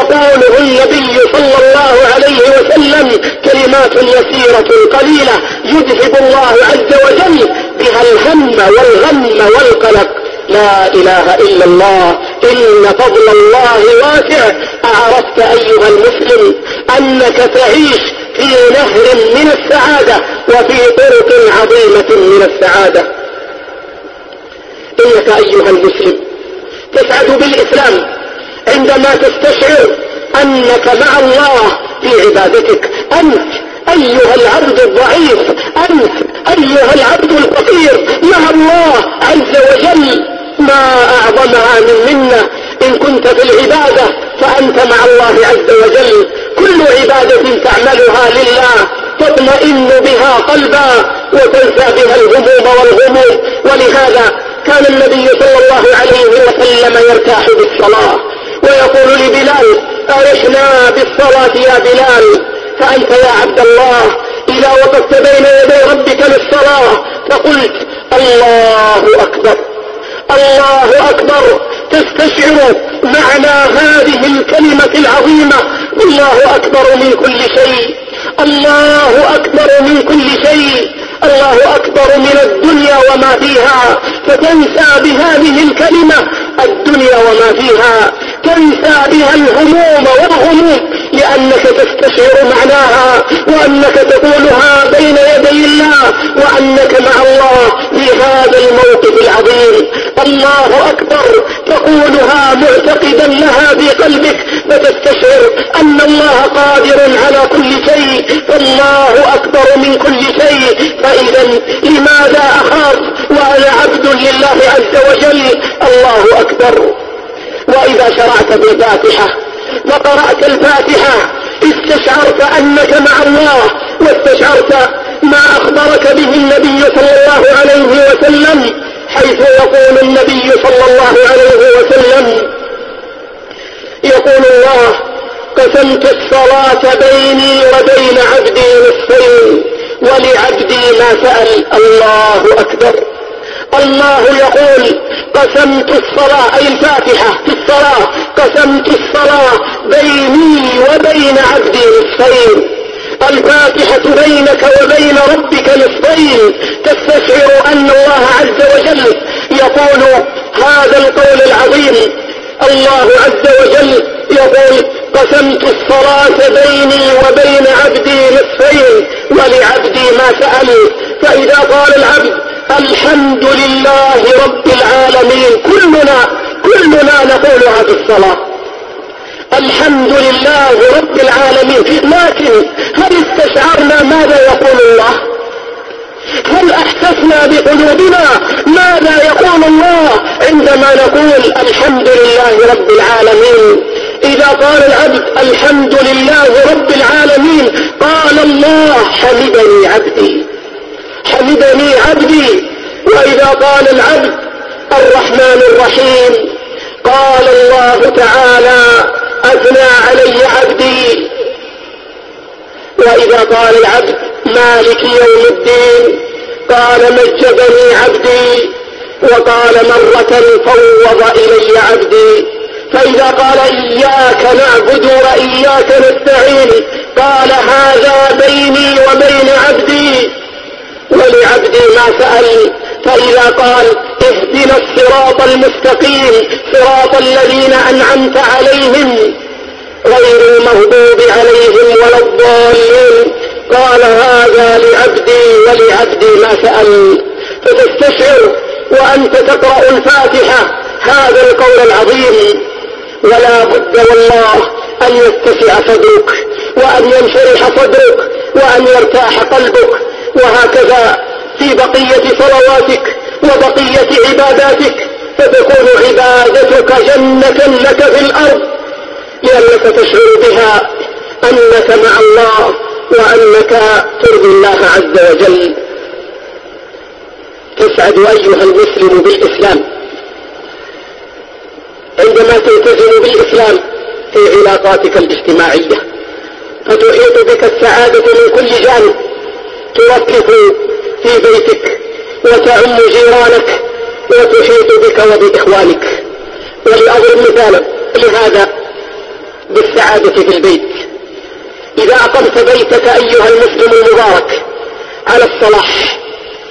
كلمات يسيرة قليلة يذهب الله عز وجل بها الهم والغم والقلق. لا إله إلا الله، إن فضل الله واسع. أعرفت أيها المسلم أنك تعيش في نهر من السعادة وفي طرق عظيمة من السعادة. إنك أيها المسلم تسعد بالإسلام عندما تستشعر أنك مع الله في عبادتك. أنت أيها العبد الضعيف، أنت أيها العبد الفقير مع الله عز وجل. ما أعظمها من منة إن كنت في العبادة فأنت مع الله عز وجل. كل عبادة تعملها لله تطمئن بها قلبا وتنسى بها الهموم والغموم. ولهذا كان النبي صلى الله عليه وسلم يرتاح بالصلاة ويقول لبلال: أرحنا بالصلاة يا بلال. فأنت يا عبد الله إذا وقفت بين يدي ربك للصلاة فقلت الله أكبر الله أكبر، تستشعر معنى هذه الكلمة العظيمة: الله أكبر من كل شيء، الله أكبر من كل شيء، الله أكبر من الدنيا وما فيها. فتنسى بهذه الكلمة الدنيا وما فيها، تنسى بها الهموم والغموم، لأنك تستشعر معناها وأنك تقولها بين يدي الله وأنك مع الله في هذا الموقف العظيم. الله أكبر تقولها معتقدا لها بقلبك، فتستشعر أن الله قادر على كل شيء، فالله أكبر من كل شيء. فإذا لماذا أخاف وأنا عبد لله عز وجل؟ الله أكبر. وإذا شرعت بالفاتحة وقرأت الفاتحة استشعرت أنك مع الله، واستشعرت ما أخبرك به النبي صلى الله عليه وسلم، حيث يقول النبي صلى الله عليه وسلم: يقول الله: قسمت الصلاة بيني وبين عبدي نصفين ولعبدي ما سأل. الله أكبر. الله يقول: قسمت الصلاة، أي الفاتحة في الصلاة، قسمت الصلاة بيني وبين عبدي نصفين. الفاتحة بينك وبين ربك نصفين، تستشعر أن الله عز وجل يقول هذا القول العظيم. الله عز وجل يقول: قسمت الصلاة بيني وبين عبدي نصفين ولعبدي ما سأل. فإذا قال العبد: الحمد لله رب العالمين، كلنا نقولها في الصلاة: الحمد لله رب العالمين. لكن هل استشعرنا ماذا يقول الله؟ هل احسسنا بقلوبنا ماذا يقول الله عندما نقول الحمد لله رب العالمين؟ إذا قال العبد الحمد لله رب العالمين قال الله: حمدني عبدي، حمدني عبدي. وإذا قال العبد الرحمن الرحيم قال الله تعالى: أثنى علي عبدي. وإذا قال العبد مالك يوم الدين قال: مجدني عبدي. وقال مرة: فوض إلي عبدي. فإذا قال إياك نعبد وإياك نستعين قال: هذا بيني وبين عبدي ولعبدي ما سأل. فإذا قال: اهدنا الصراط المستقيم صراط الذين أنعمت عليهم غير المغضوب عليهم ولا الضالين قال: هذا لعبدي ولعبدي ما سأل. فتستشعر وأنت تقرأ الفاتحة هذا القول العظيم. ولا بد والله أن يتسع صدرك وأن ينشرح صدرك وأن يرتاح قلبك. وهكذا في بقية صلواتك وبقية عباداتك، فتكون عبادتك جنة لك في الأرض، لأنك تشعر بها أنك مع الله وأنك ترضي الله عز وجل. تسعد أيها المسلم بالإسلام عندما تلتزم بالإسلام في علاقاتك الاجتماعية، فتحيط بك السعادة من كل جانب، تركز في بيتك وتعم جيرانك وتحيط بك وبإخوانك. ولأضرب مثالا لهذا بالسعادة في البيت، إذا أقمت بيتك أيها المسلم المبارك على الصلاح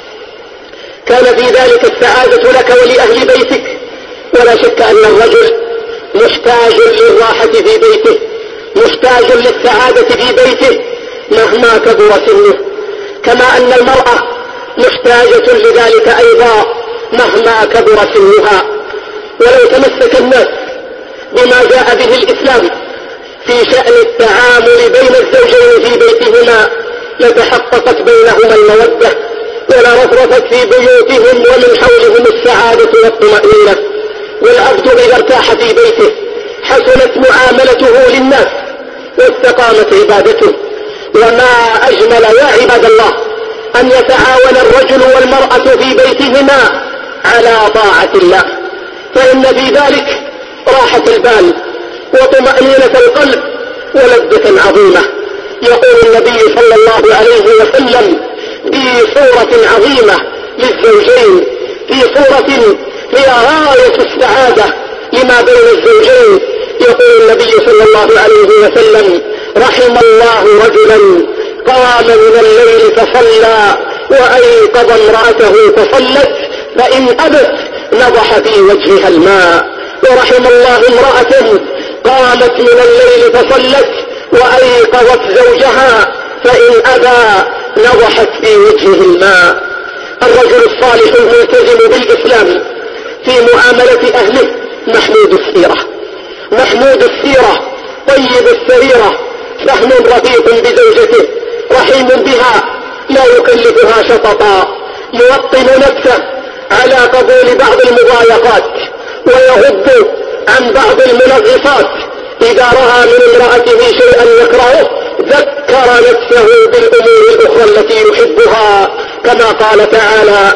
كان في ذلك السعادة لك ولأهل بيتك. ولا شك أن الرجل محتاج للراحة في بيته، محتاج للسعادة في بيته مهما كبر سنه، كما أن المرأة محتاجة لذلك أيضا مهما كبر سنها. ولو تمسك الناس بما جاء به الإسلام في شأن التعامل بين الزوجين في بيتهما لتحققت بينهما المودة، ولرفرفت في بيوتهم ومن حولهم السعادة والطمأنينة. والعبد إذا ارتاح في بيته حسنت معاملته للناس واستقامت عبادته. وما أجمل يا عباد الله أن يتعاون الرجل والمرأة في بيتهما على طاعة الله، فإن في ذلك راحة البال وطمأنينة القلب ولذة عظيمة. يقول النبي صلى الله عليه وسلم في صورة عظيمة للزوجين، في صورة هي غاية السعادة لما بين الزوجين، يقول النبي صلى الله عليه وسلم: رحم الله رجلا قام من الليل فصلى وأيقظ امرأته فصلت فإن أبت نضح في وجهها الماء. ورحم الله امرأة قامت من الليل فصلت وأيقظت زوجها فإن أبى نضحت في وجهه الماء. الرجل الصالح الملتزم بالإسلام في معاملة أهله محمود السيرة، محمود السيرة، طيب السريرة، فهم رفيق بزوجته، رحيم بها، لا يكلفها شططا، يوطن نفسه على قبول بعض المضايقات ويغض عن بعض المنغصات. إذا رأى من امرأته شيئا يكرهه ذكر نفسه بالأمور الأخرى التي يحبها، كما قال تعالى: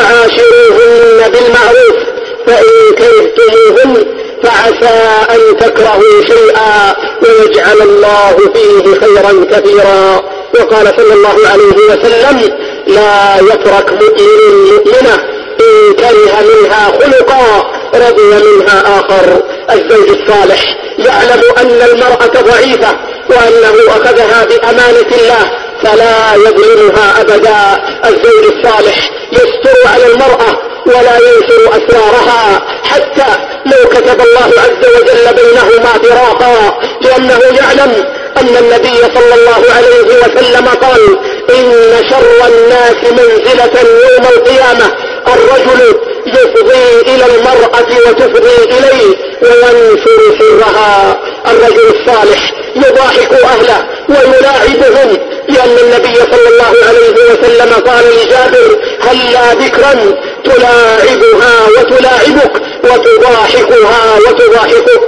وعاشروهن بالمعروف فإن كرهتموهن فعسى أن تكرهوا شيئا ويجعل الله فيه خيرا كثيرا. وقال صلى الله عليه وسلم: لا يترك مؤمن مؤمنة إن كره منها خلقا رضي منها آخر. الزوج الصالح يعلم أن المرأة ضعيفة وأنه أخذها بأمانة الله فلا يظلمها أبدا. الزوج الصالح يستر على المرأة ولا ينشر أسرارها، حتى لو كتب الله عز وجل بينهما فراقا، لأنه يعلم أن النبي صلى الله عليه وسلم قال: إن شر الناس منزلة يوم القيامة الرجل يفضي إلى المرأة وتفضي إليه وينشر سرها. الرجل الصالح يضاحك أهله ويلاعبهم، لأن النبي صلى الله عليه وسلم قال لجابر: هلا بكرا تلاعبها وتلاعبك وتضاحكها وتضاحكك.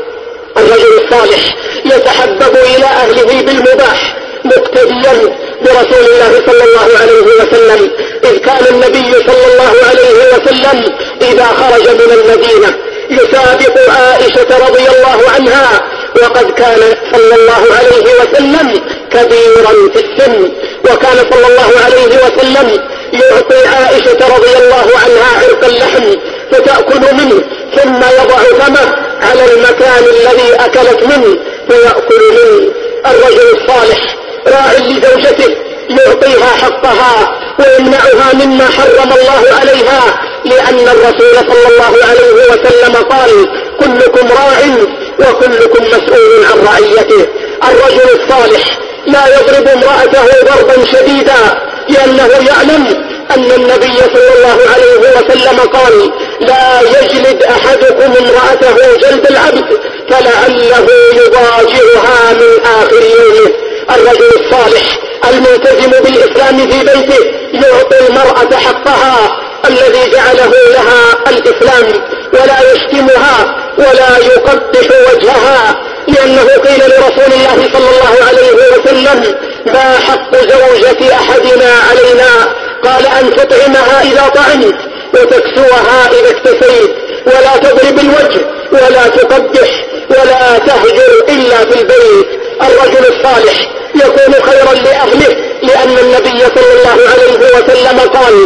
الرجل الصالح يتحبب إلى أهله بالمباح مقتديا برسول الله صلى الله عليه وسلم، إذ كان النبي صلى الله عليه وسلم إذا خرج من المدينة يسابق عائشة رضي الله عنها، وقد كان صلى الله عليه وسلم كبيرا في السن، وكان صلى الله عليه وسلم يعطي عائشة رضي الله عنها عرق اللحم فتأكل منه ثم يضع فمه على المكان الذي أكلت منه فيأكل منه. الرجل الصالح راع لزوجته يعطيها حقها ويمنعها مما حرم الله عليها، لأن الرسول صلى الله عليه وسلم قال: كلكم راع وكلكم مسؤول عن رعيته. الرجل الصالح لا يضرب امرأته ضربا شديدا، لأنه يعلم أن النبي صلى الله عليه وسلم قال: لا يجلد أحدكم امرأته جلد العبد فلعله يضاجعها من آخر يومه. الرجل الصالح الملتزم بالإسلام في بيته يعطي المرأة حقها الذي جعله لها الإسلام، ولا يشتمها ولا يقبح وجهها، لأنه قيل لرسول الله صلى الله عليه وسلم: ما حق زوجة أحدنا علينا؟ قال: أن تطعمها إذا طعمت وتكسوها إذا اكتسيت ولا تضرب الوجه ولا تقبح ولا تهجر إلا في البيت. الرجل الصالح يكون خيرا لأهله، لأن النبي صلى الله عليه وسلم قال: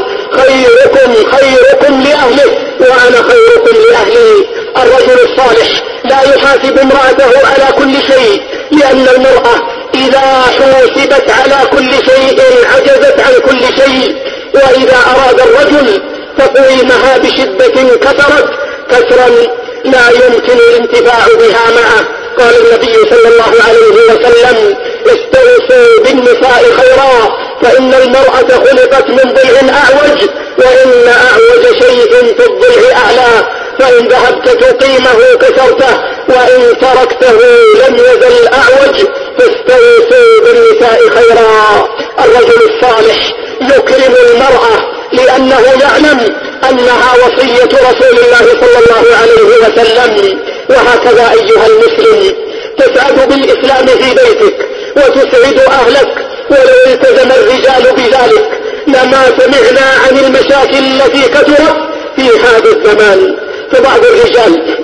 خيركم لأهله وأنا خيركم لأهلي. الرجل الصالح لا يحاسب امرأته على كل شيء، لأن المرأة إذا حوسبت على كل شيء عجزت عن كل شيء، وإذا أراد الرجل تقويمها بشدة كسرا لا يمكن الانتفاع بها معه. قال النبي صلى الله عليه وسلم: استوصوا بالنساء خيرا، فإن المرأة خلقت من ضلع أعوج، وإن أعوج شيء في الضلع أعلى، فإن ذهبت تقيمه كسرته، وإن تركته لم يزل أعوج، فاستوصوا بالنساء خيرا. الرجل الصالح يكرم المرأة لأنه يعلم أنها وصية رسول الله صلى الله عليه وسلم. وهكذا أيها المسلم تسعد بالإسلام في بيتك وتسعد أهلك، ولو التزم الرجال بذلك لما سمعنا عن المشاكل التي كثرت في هذا الزمان. فبعض الرجال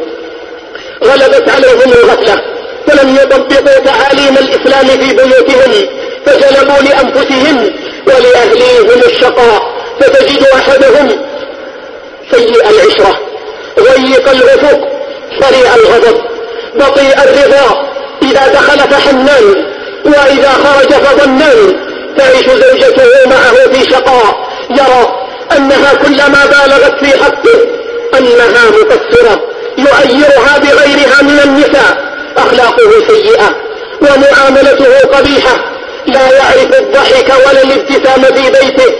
غلبت عليهم الغفلة فلم يطبقوا تعاليم الإسلام في بيوتهم، فجلبوا لأنفسهم ولأهليهم الشقاء. فتجد أحدهم سيء العشرة، ضيق الأفق، سريع الغضب، بطيء الرضا، إذا دخل فحنان وإذا خرج فظنان. تعيش زوجته معه في شقاء، يرى أنها كلما بالغت في حقه أنها مقصرة، يعيرها بغيرها من النساء. أخلاقه سيئة ومعاملته قبيحة، لا يعرف الضحك ولا الابتسام في بيته،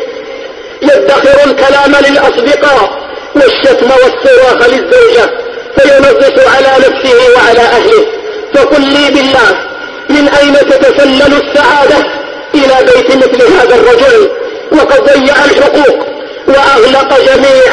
يدخر الكلام للأصدقاء والشتم والصراخ للزوجة، فينغص على نفسه وعلى أهله. فقل لي بالله، من أين تتسلل السعادة إلى بيت مثل هذا الرجل وقد ضيع الحقوق وأغلق جميع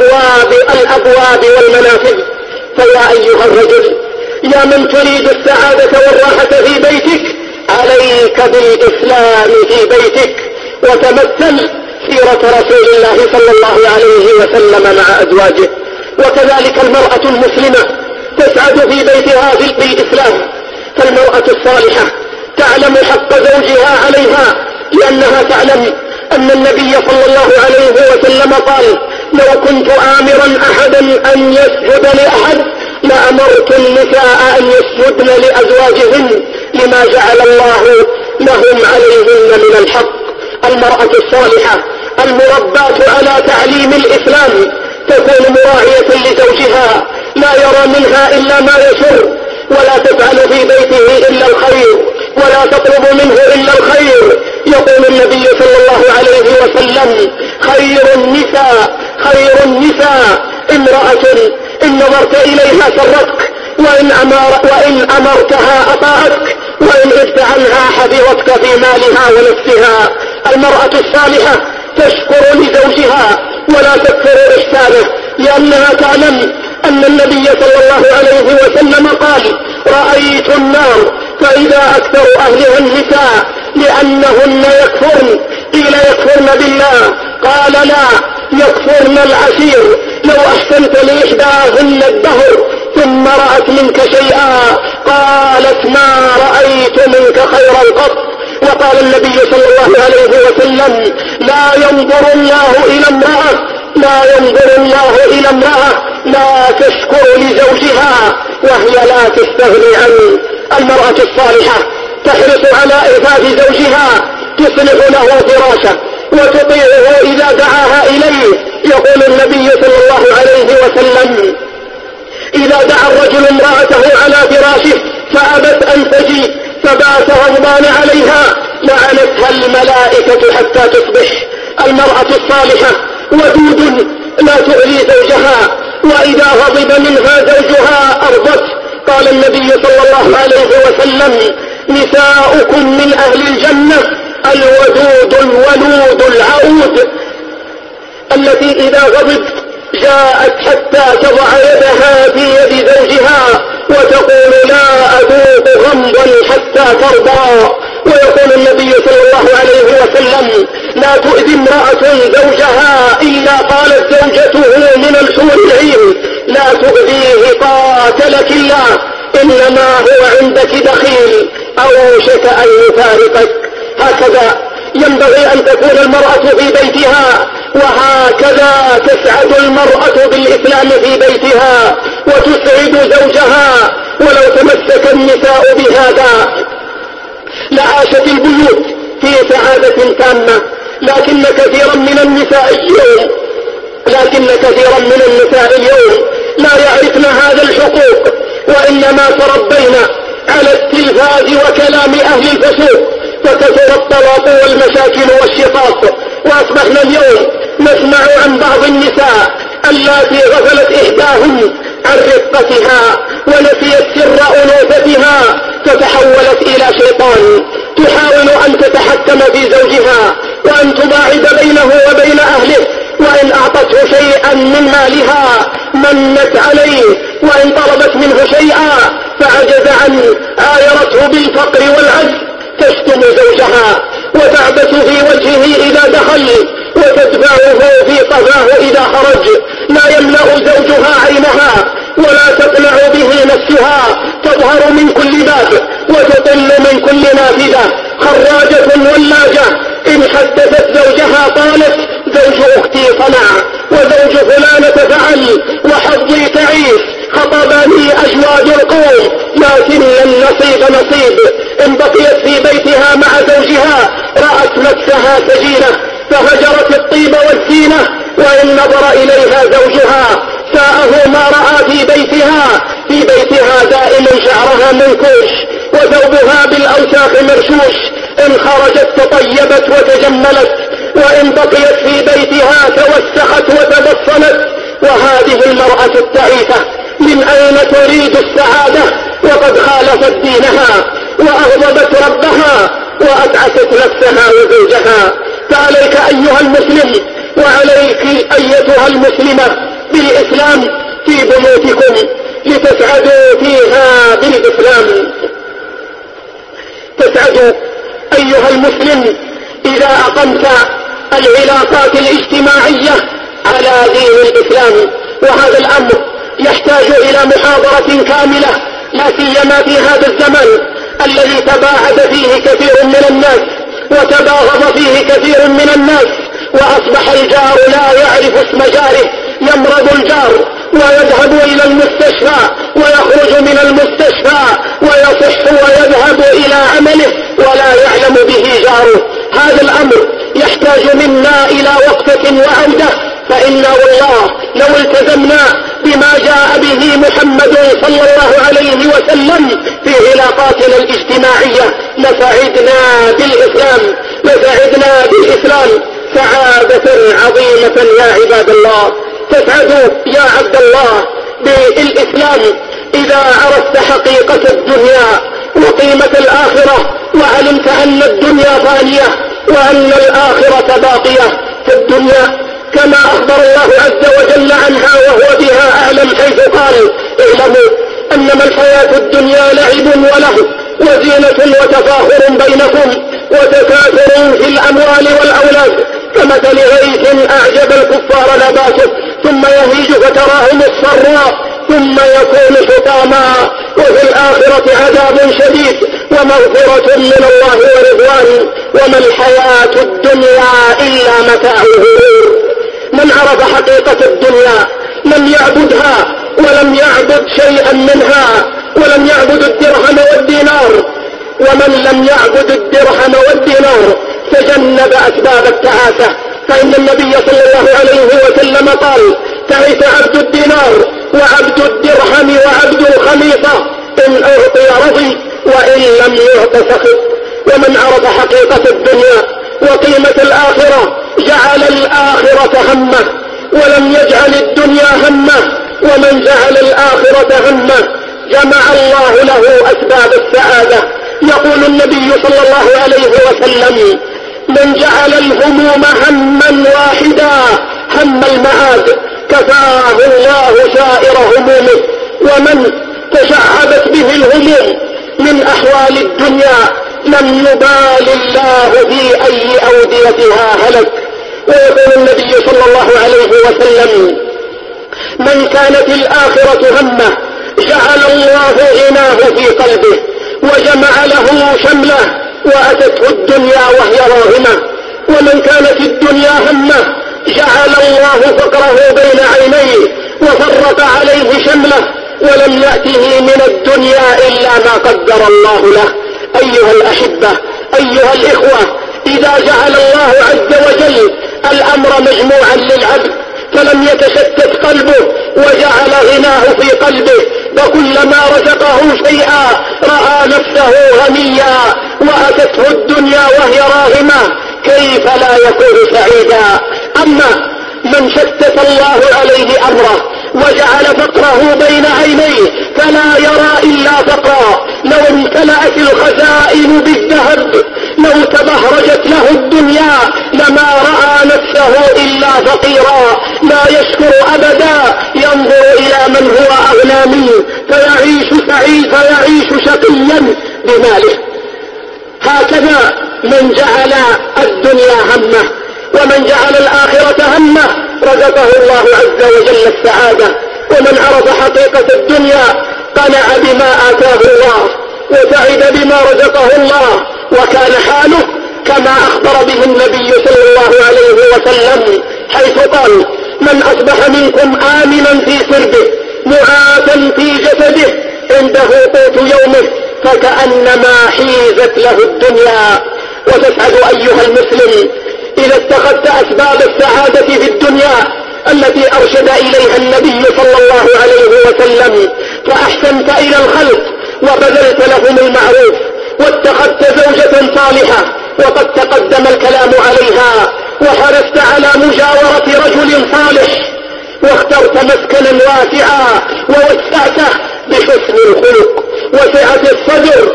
الأبواب والمنافذ؟ فيا أيها الرجل، يا من تريد السعادة والراحة في بيتك، عليك بالإسلام في بيتك، وتمثل سيرة رسول الله صلى الله عليه وسلم مع أزواجه. وكذلك المرأة المسلمة تسعد في بيتها بالإسلام. فالمرأة الصالحة تعلم حق زوجها عليها، لأنها تعلم أن النبي صلى الله عليه وسلم قال: لو كنت آمرا أحدا أن يسجد لأحد لأمرت النساء أن يسجدن لأزواجهن لما جعل الله لهم عليهن من الحق. المرأة الصالحة المرباة على تعليم الإسلام تكون مراعية لزوجها، لا يرى منها إلا ما يسر، ولا تفعل في بيته إلا الخير، ولا تطلب منه إلا الخير. يقول النبي صلى الله عليه وسلم: خير النساء امرأة إن نظرت إليها سرتك، وإن أمرتها أطاعتك، وإن غبت عنها حفظتك في مالها ونفسها. المرأة الصالحة تشكر لزوجها ولا تكفر إحسانه، لأنها تعلم أن النبي صلى الله عليه وسلم قال: رأيت النار فإذا أكثر أهلها النساء لأنهن يكفرن. قيل: يكفرن بالله؟ قال: لا، يكفرن العشير. لو أحسنت لإحداهن الدهر ثم رأت منك شيئا قالت: ما رأيت منك خيرا قط. وقال النبي صلى الله عليه وسلم: لا ينظر الله إلى امرأة لا تشكر لزوجها وهي لا تستغني عنه. المرأة الصالحة تحرص على إعفاف زوجها، تصلح له فراشه وتطيعه إذا دعاها إليه. يقول النبي صلى الله عليه وسلم: إذا دعا الرجل امرأته على فراشه فأبت أن تجي فبات غضبان عليها لعنتها الملائكة حتى تصبح. المرأة الصالحة ودود لا تؤذي زوجها، وإذا غضب منها زوجها أرضت. قال النبي صلى الله عليه وسلم: نساؤكم من أهل الجنة الودود الولود العود، التي إذا غضبت جاءت حتى تضع يدها في يد زوجها وتقول: لا أذوق غمضا حتى ترضى. ويقول النبي صلى الله عليه وسلم: لا تؤذي امرأة زوجها إلا قالت زوجته من الحور العين: لا تؤذيه قاتلك الله إنما هو عندك دخيل أوشك أن يفارقك. هكذا ينبغي أن تكون المرأة في بيتها، وهكذا تسعد المرأة بالإسلام في بيتها وتسعد زوجها. ولو تمسك النساء بهذا لعاشت البيوت في سعادة تامة. لكن كثيرا من النساء اليوم لا يعرفن هذا الحقوق، وإنما تربينا على التلفاز وكلام أهل الفسوق، فكثر الطلاق والمشاكل والشقاق. وأصبحنا اليوم نسمع عن بعض النساء اللاتي غفلت إحداهن عن رقتها ونسيت سر أنوثتها فتحولت إلى شيطان، تحاول أن تتحكم في زوجها وأن تباعد بينه وبين أهله. وإن أعطته شيئا من مالها منت عليه، وإن طلبت منه شيئا فعجز عنه عايرته بالفقر والعجز. تشتم زوجها وتعبث في وجهه إذا دخل وتدفعه في قفاه إذا خرج. لا يملأ زوجها عينها ولا تقنع به نفسها، تظهر من كل باب وتطل من كل نافذة. خراجة ولاجة، إن حدثت زوجها قالت زوج أختي صنع وزوج فلانة فعل وحظي تعيس، خطبني أجواد القوم لكن النصيب نصيب. إن بقيت في بيتها مع زوجها رأت نفسها سجينة فهجرت الطيب والزينة. وإن نظر إليها زوجها ساءه ما رأى في بيتها دائما شعرها منكوش وثوبها بالأوساخ مرشوش. إن خرجت تطيبت وتجملت، وإن بقيت في بيتها توسخت وتبصنت. وهذه المرأة التعيسة من أين تريد السعادة وقد خالفت دينها وأغضبت ربها وأتعست نفسها وزوجها. فعليك أيها المسلم وعليك أيتها المسلمة بالإسلام في بيوتكم لتسعدوا فيها بالإسلام. تسعدوا أيها المسلم إذا أقمت العلاقات الاجتماعية على دين الإسلام. وهذا الأمر يحتاج إلى محاضرة كاملة، لا سيما في هذا الزمن الذي تباعد فيه كثير من الناس وتباغض فيه كثير من الناس، وأصبح الجار لا يعرف اسم جاره. يمرض الجار ويذهب إلى المستشفى ويخرج من المستشفى ويصح ويذهب إلى عمله ولا يعلم به جاره. هذا الأمر يحتاج منا إلى وقفة وعودة، فإنا والله لو التزمنا بما جاء به محمد صلى الله عليه وسلم في علاقاتنا الاجتماعية لسعدنا بالإسلام سعادة عظيمة يا عباد الله. تسعدوا يا عبد الله بالإسلام إذا عرفت حقيقة الدنيا وقيمة الآخرة، وعلمت أن الدنيا فانية وأن الآخرة باقية. فالدنيا كما أخبر الله عز وجل عنها وهو بها أعلم حيث قال اعلموا أنما الحياة الدنيا لعب وله وزينة وتفاخر بينكم وتكاثر في الأموال والأولاد كمثل غيث أعجب الكفار نباته ثم يهيج فتراه مصفرا ثم يكون حطاما وفي الآخرة عذاب شديد ومغفرة من الله ورضوان وما الحياة الدنيا إلا متاع الغرور. من عرف حقيقة الدنيا لم يعبدها ولم يعبد شيئا منها ولم يعبد الدرهم والدينار. ومن لم يعبد الدرهم والدينار تجنب أسباب التعاسة، فإن النبي صلى الله عليه وسلم قال تعس عبد الدينار وعبد الدرهم وعبد الخميصة، إن أعطي رضي وإن لم يعط سخط. ومن عرف حقيقة الدنيا وقيمة الآخرة جعل الآخرة همه ولم يجعل الدنيا همه، ومن جعل الآخرة همه جمع الله له أسباب السعادة. يقول النبي صلى الله عليه وسلم من جعل الهموم هما واحدا هم المعاد كفاه الله سائر همومه. ومن تشعبت به الهموم من أحوال الدنيا لم يبال الله في أي أوديتها هلك. ويقول النبي صلى الله عليه وسلم من كانت الآخرة همه جعل الله غناه في قلبه وجمع له شمله وأتته الدنيا وهي راغمة. ومن كانت الدنيا همه جعل الله فقره بين عينيه وفرق عليه شمله ولم يأته من الدنيا إلا ما قدر الله له. أيها الأحبة، أيها الإخوة، إذا جعل الله عز وجل الأمر مجموعا للعبد فلم يتشتت قلبه وجعل غناه في قلبه، فكلما رزقه شيئا رأى نفسه غنيا وأتته الدنيا وهي راغمة، كيف لا يكون سعيدا؟ أما من شتت الله عليه أمره وجعل فقره بين عينيه فلا يرى إلا فقرا، لو امتلأت الخزائن بالذهب، لو تبهرجت له الدنيا لما رأى نفسه إلا فقيرا، لا يشكر أبدا، ينظر إلى من هو أغنى منه فيعيش شقيا بماله. هكذا من جعل الدنيا همه ومن جعل الآخرة همه رزقه الله عز وجل السعادة. ومن عرف حقيقة الدنيا قنع بما آتاه الله وسعد بما رزقه الله، وكان حاله كما أخبر به النبي صلى الله عليه وسلم حيث قال: من أصبح منكم آمنا في سربه معافا في جسده عنده قوت يومه فكأنما حيزت له الدنيا. وتسعد أيها المسلم إذا اتخذت أسباب السعادة في الدنيا التي أرشد إليها النبي صلى الله عليه وسلم، فأحسنت إلى الخلق وبذلت لهم المعروف واتخذت زوجة صالحة وقد تقدم الكلام عليها، وحرصت على مجاورة رجل صالح، واخترت مسكنا واسعا ووسعته بحسن الخلق وسعة الصدر،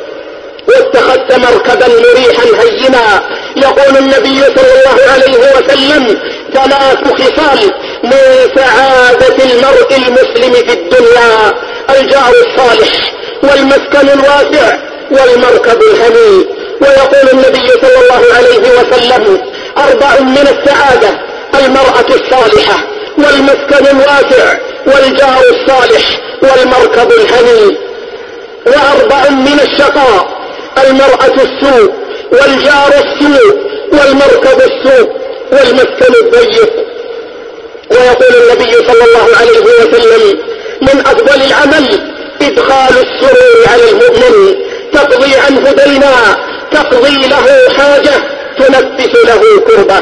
واتخذت مركبا مريحا هينا. يقول النبي صلى الله عليه وسلم: 3 خصال من سعادة المرء المسلم في الدنيا: الجار الصالح والمسكن الواسع والمركب الهني. ويقول النبي صلى الله عليه وسلم: 4 من السعادة: المرأة الصالحة والمسكن الواسع والجار الصالح والمركب الهني. 4 من الشقاء: المرأة السوء والجار السوء والمركب السوء والمسكن الضيق. ويقول النبي صلى الله عليه وسلم: من أفضل العمل إدخال السرور على المؤمن، تقضي عنه دينا، تقضي له حاجة، تنفس له كربة.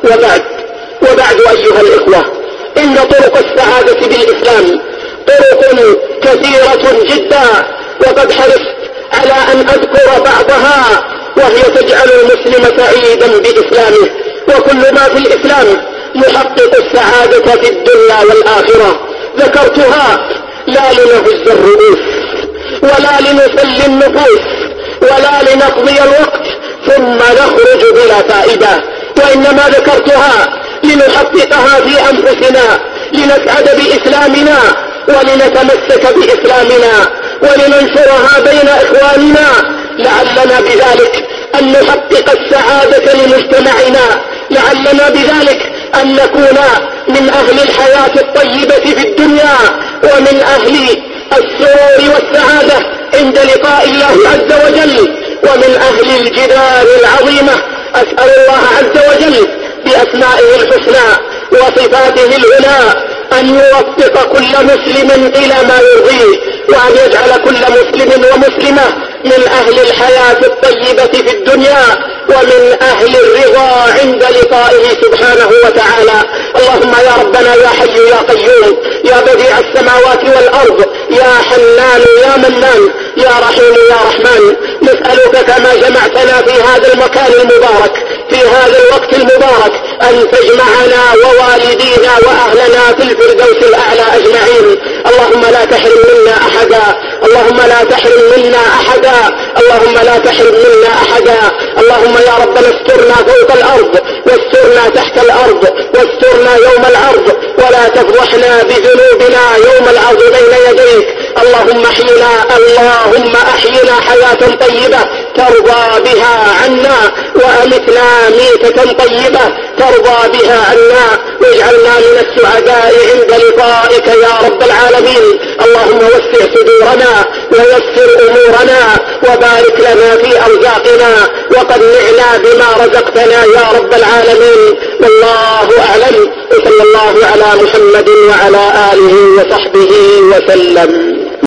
وبعد أيها الإخوة، إن طرق السعادة بالإسلام طرق كثيرة جدا، وقد حرصت على أن أذكر بعضها، وهي تجعل المسلم سعيدا بإسلامه. وكل ما في الإسلام يحقق السعادة في الدنيا والآخرة. ذكرتها لا لنهز الرؤوس ولا لنسلي النفوس ولا لنقضي الوقت ثم نخرج بلا فائدة، وإنما ذكرتها لنحققها في أنفسنا، لنسعد بإسلامنا ولنتمسك بإسلامنا ولننشرها بين إخواننا، لعلنا بذلك أن نحقق السعادة لمجتمعنا، لعلنا بذلك أن نكون من أهل الحياة الطيبة في الدنيا ومن أهل السرور والسعادة عند لقاء الله عز وجل ومن أهل الجدار العظيمة. أسأل الله عز وجل بأسمائه الحسنى وصفاته العلى أن يوفق كل مسلم إلى ما يرضيه، وأن يجعل كل مسلم ومسلمة من أهل الحياة الطيبة في الدنيا ومن أهل الرضا عند لقائه سبحانه وتعالى. اللهم يا ربنا يا حي يا قيوم يا بديع السماوات والأرض يا حنان يا منان يا رحيم يا رحمن، نسألك كما جمعتنا في هذا المكان المبارك في هذا الوقت المبارك أن تجمعنا ووالدينا وأهلنا في الفردوس الأعلى أجمعين. اللهم لا تحرم منا أحدا، اللهم لا تحرم منا أحدا، اللهم لا تحرم منا أحدا. اللهم يا ربنا استرنا فوق الأرض واسترنا تحت الأرض واسترنا يوم العرض، ولا تفضحنا بذنوبنا يوم العرض بين يديك. اللهم أحينا حياة طيبة ترضى بها عنا، وأمتنا ميتة طيبة ترضى بها عنا، واجعلنا من السعداء عند لقائك يا رب العالمين. اللهم وسع صدورنا ويسر أمورنا وبارك لنا في أرزاقنا وقنعنا بما رزقتنا يا رب العالمين. والله أعلم، وصلى الله على محمد وعلى آله وصحبه وسلم.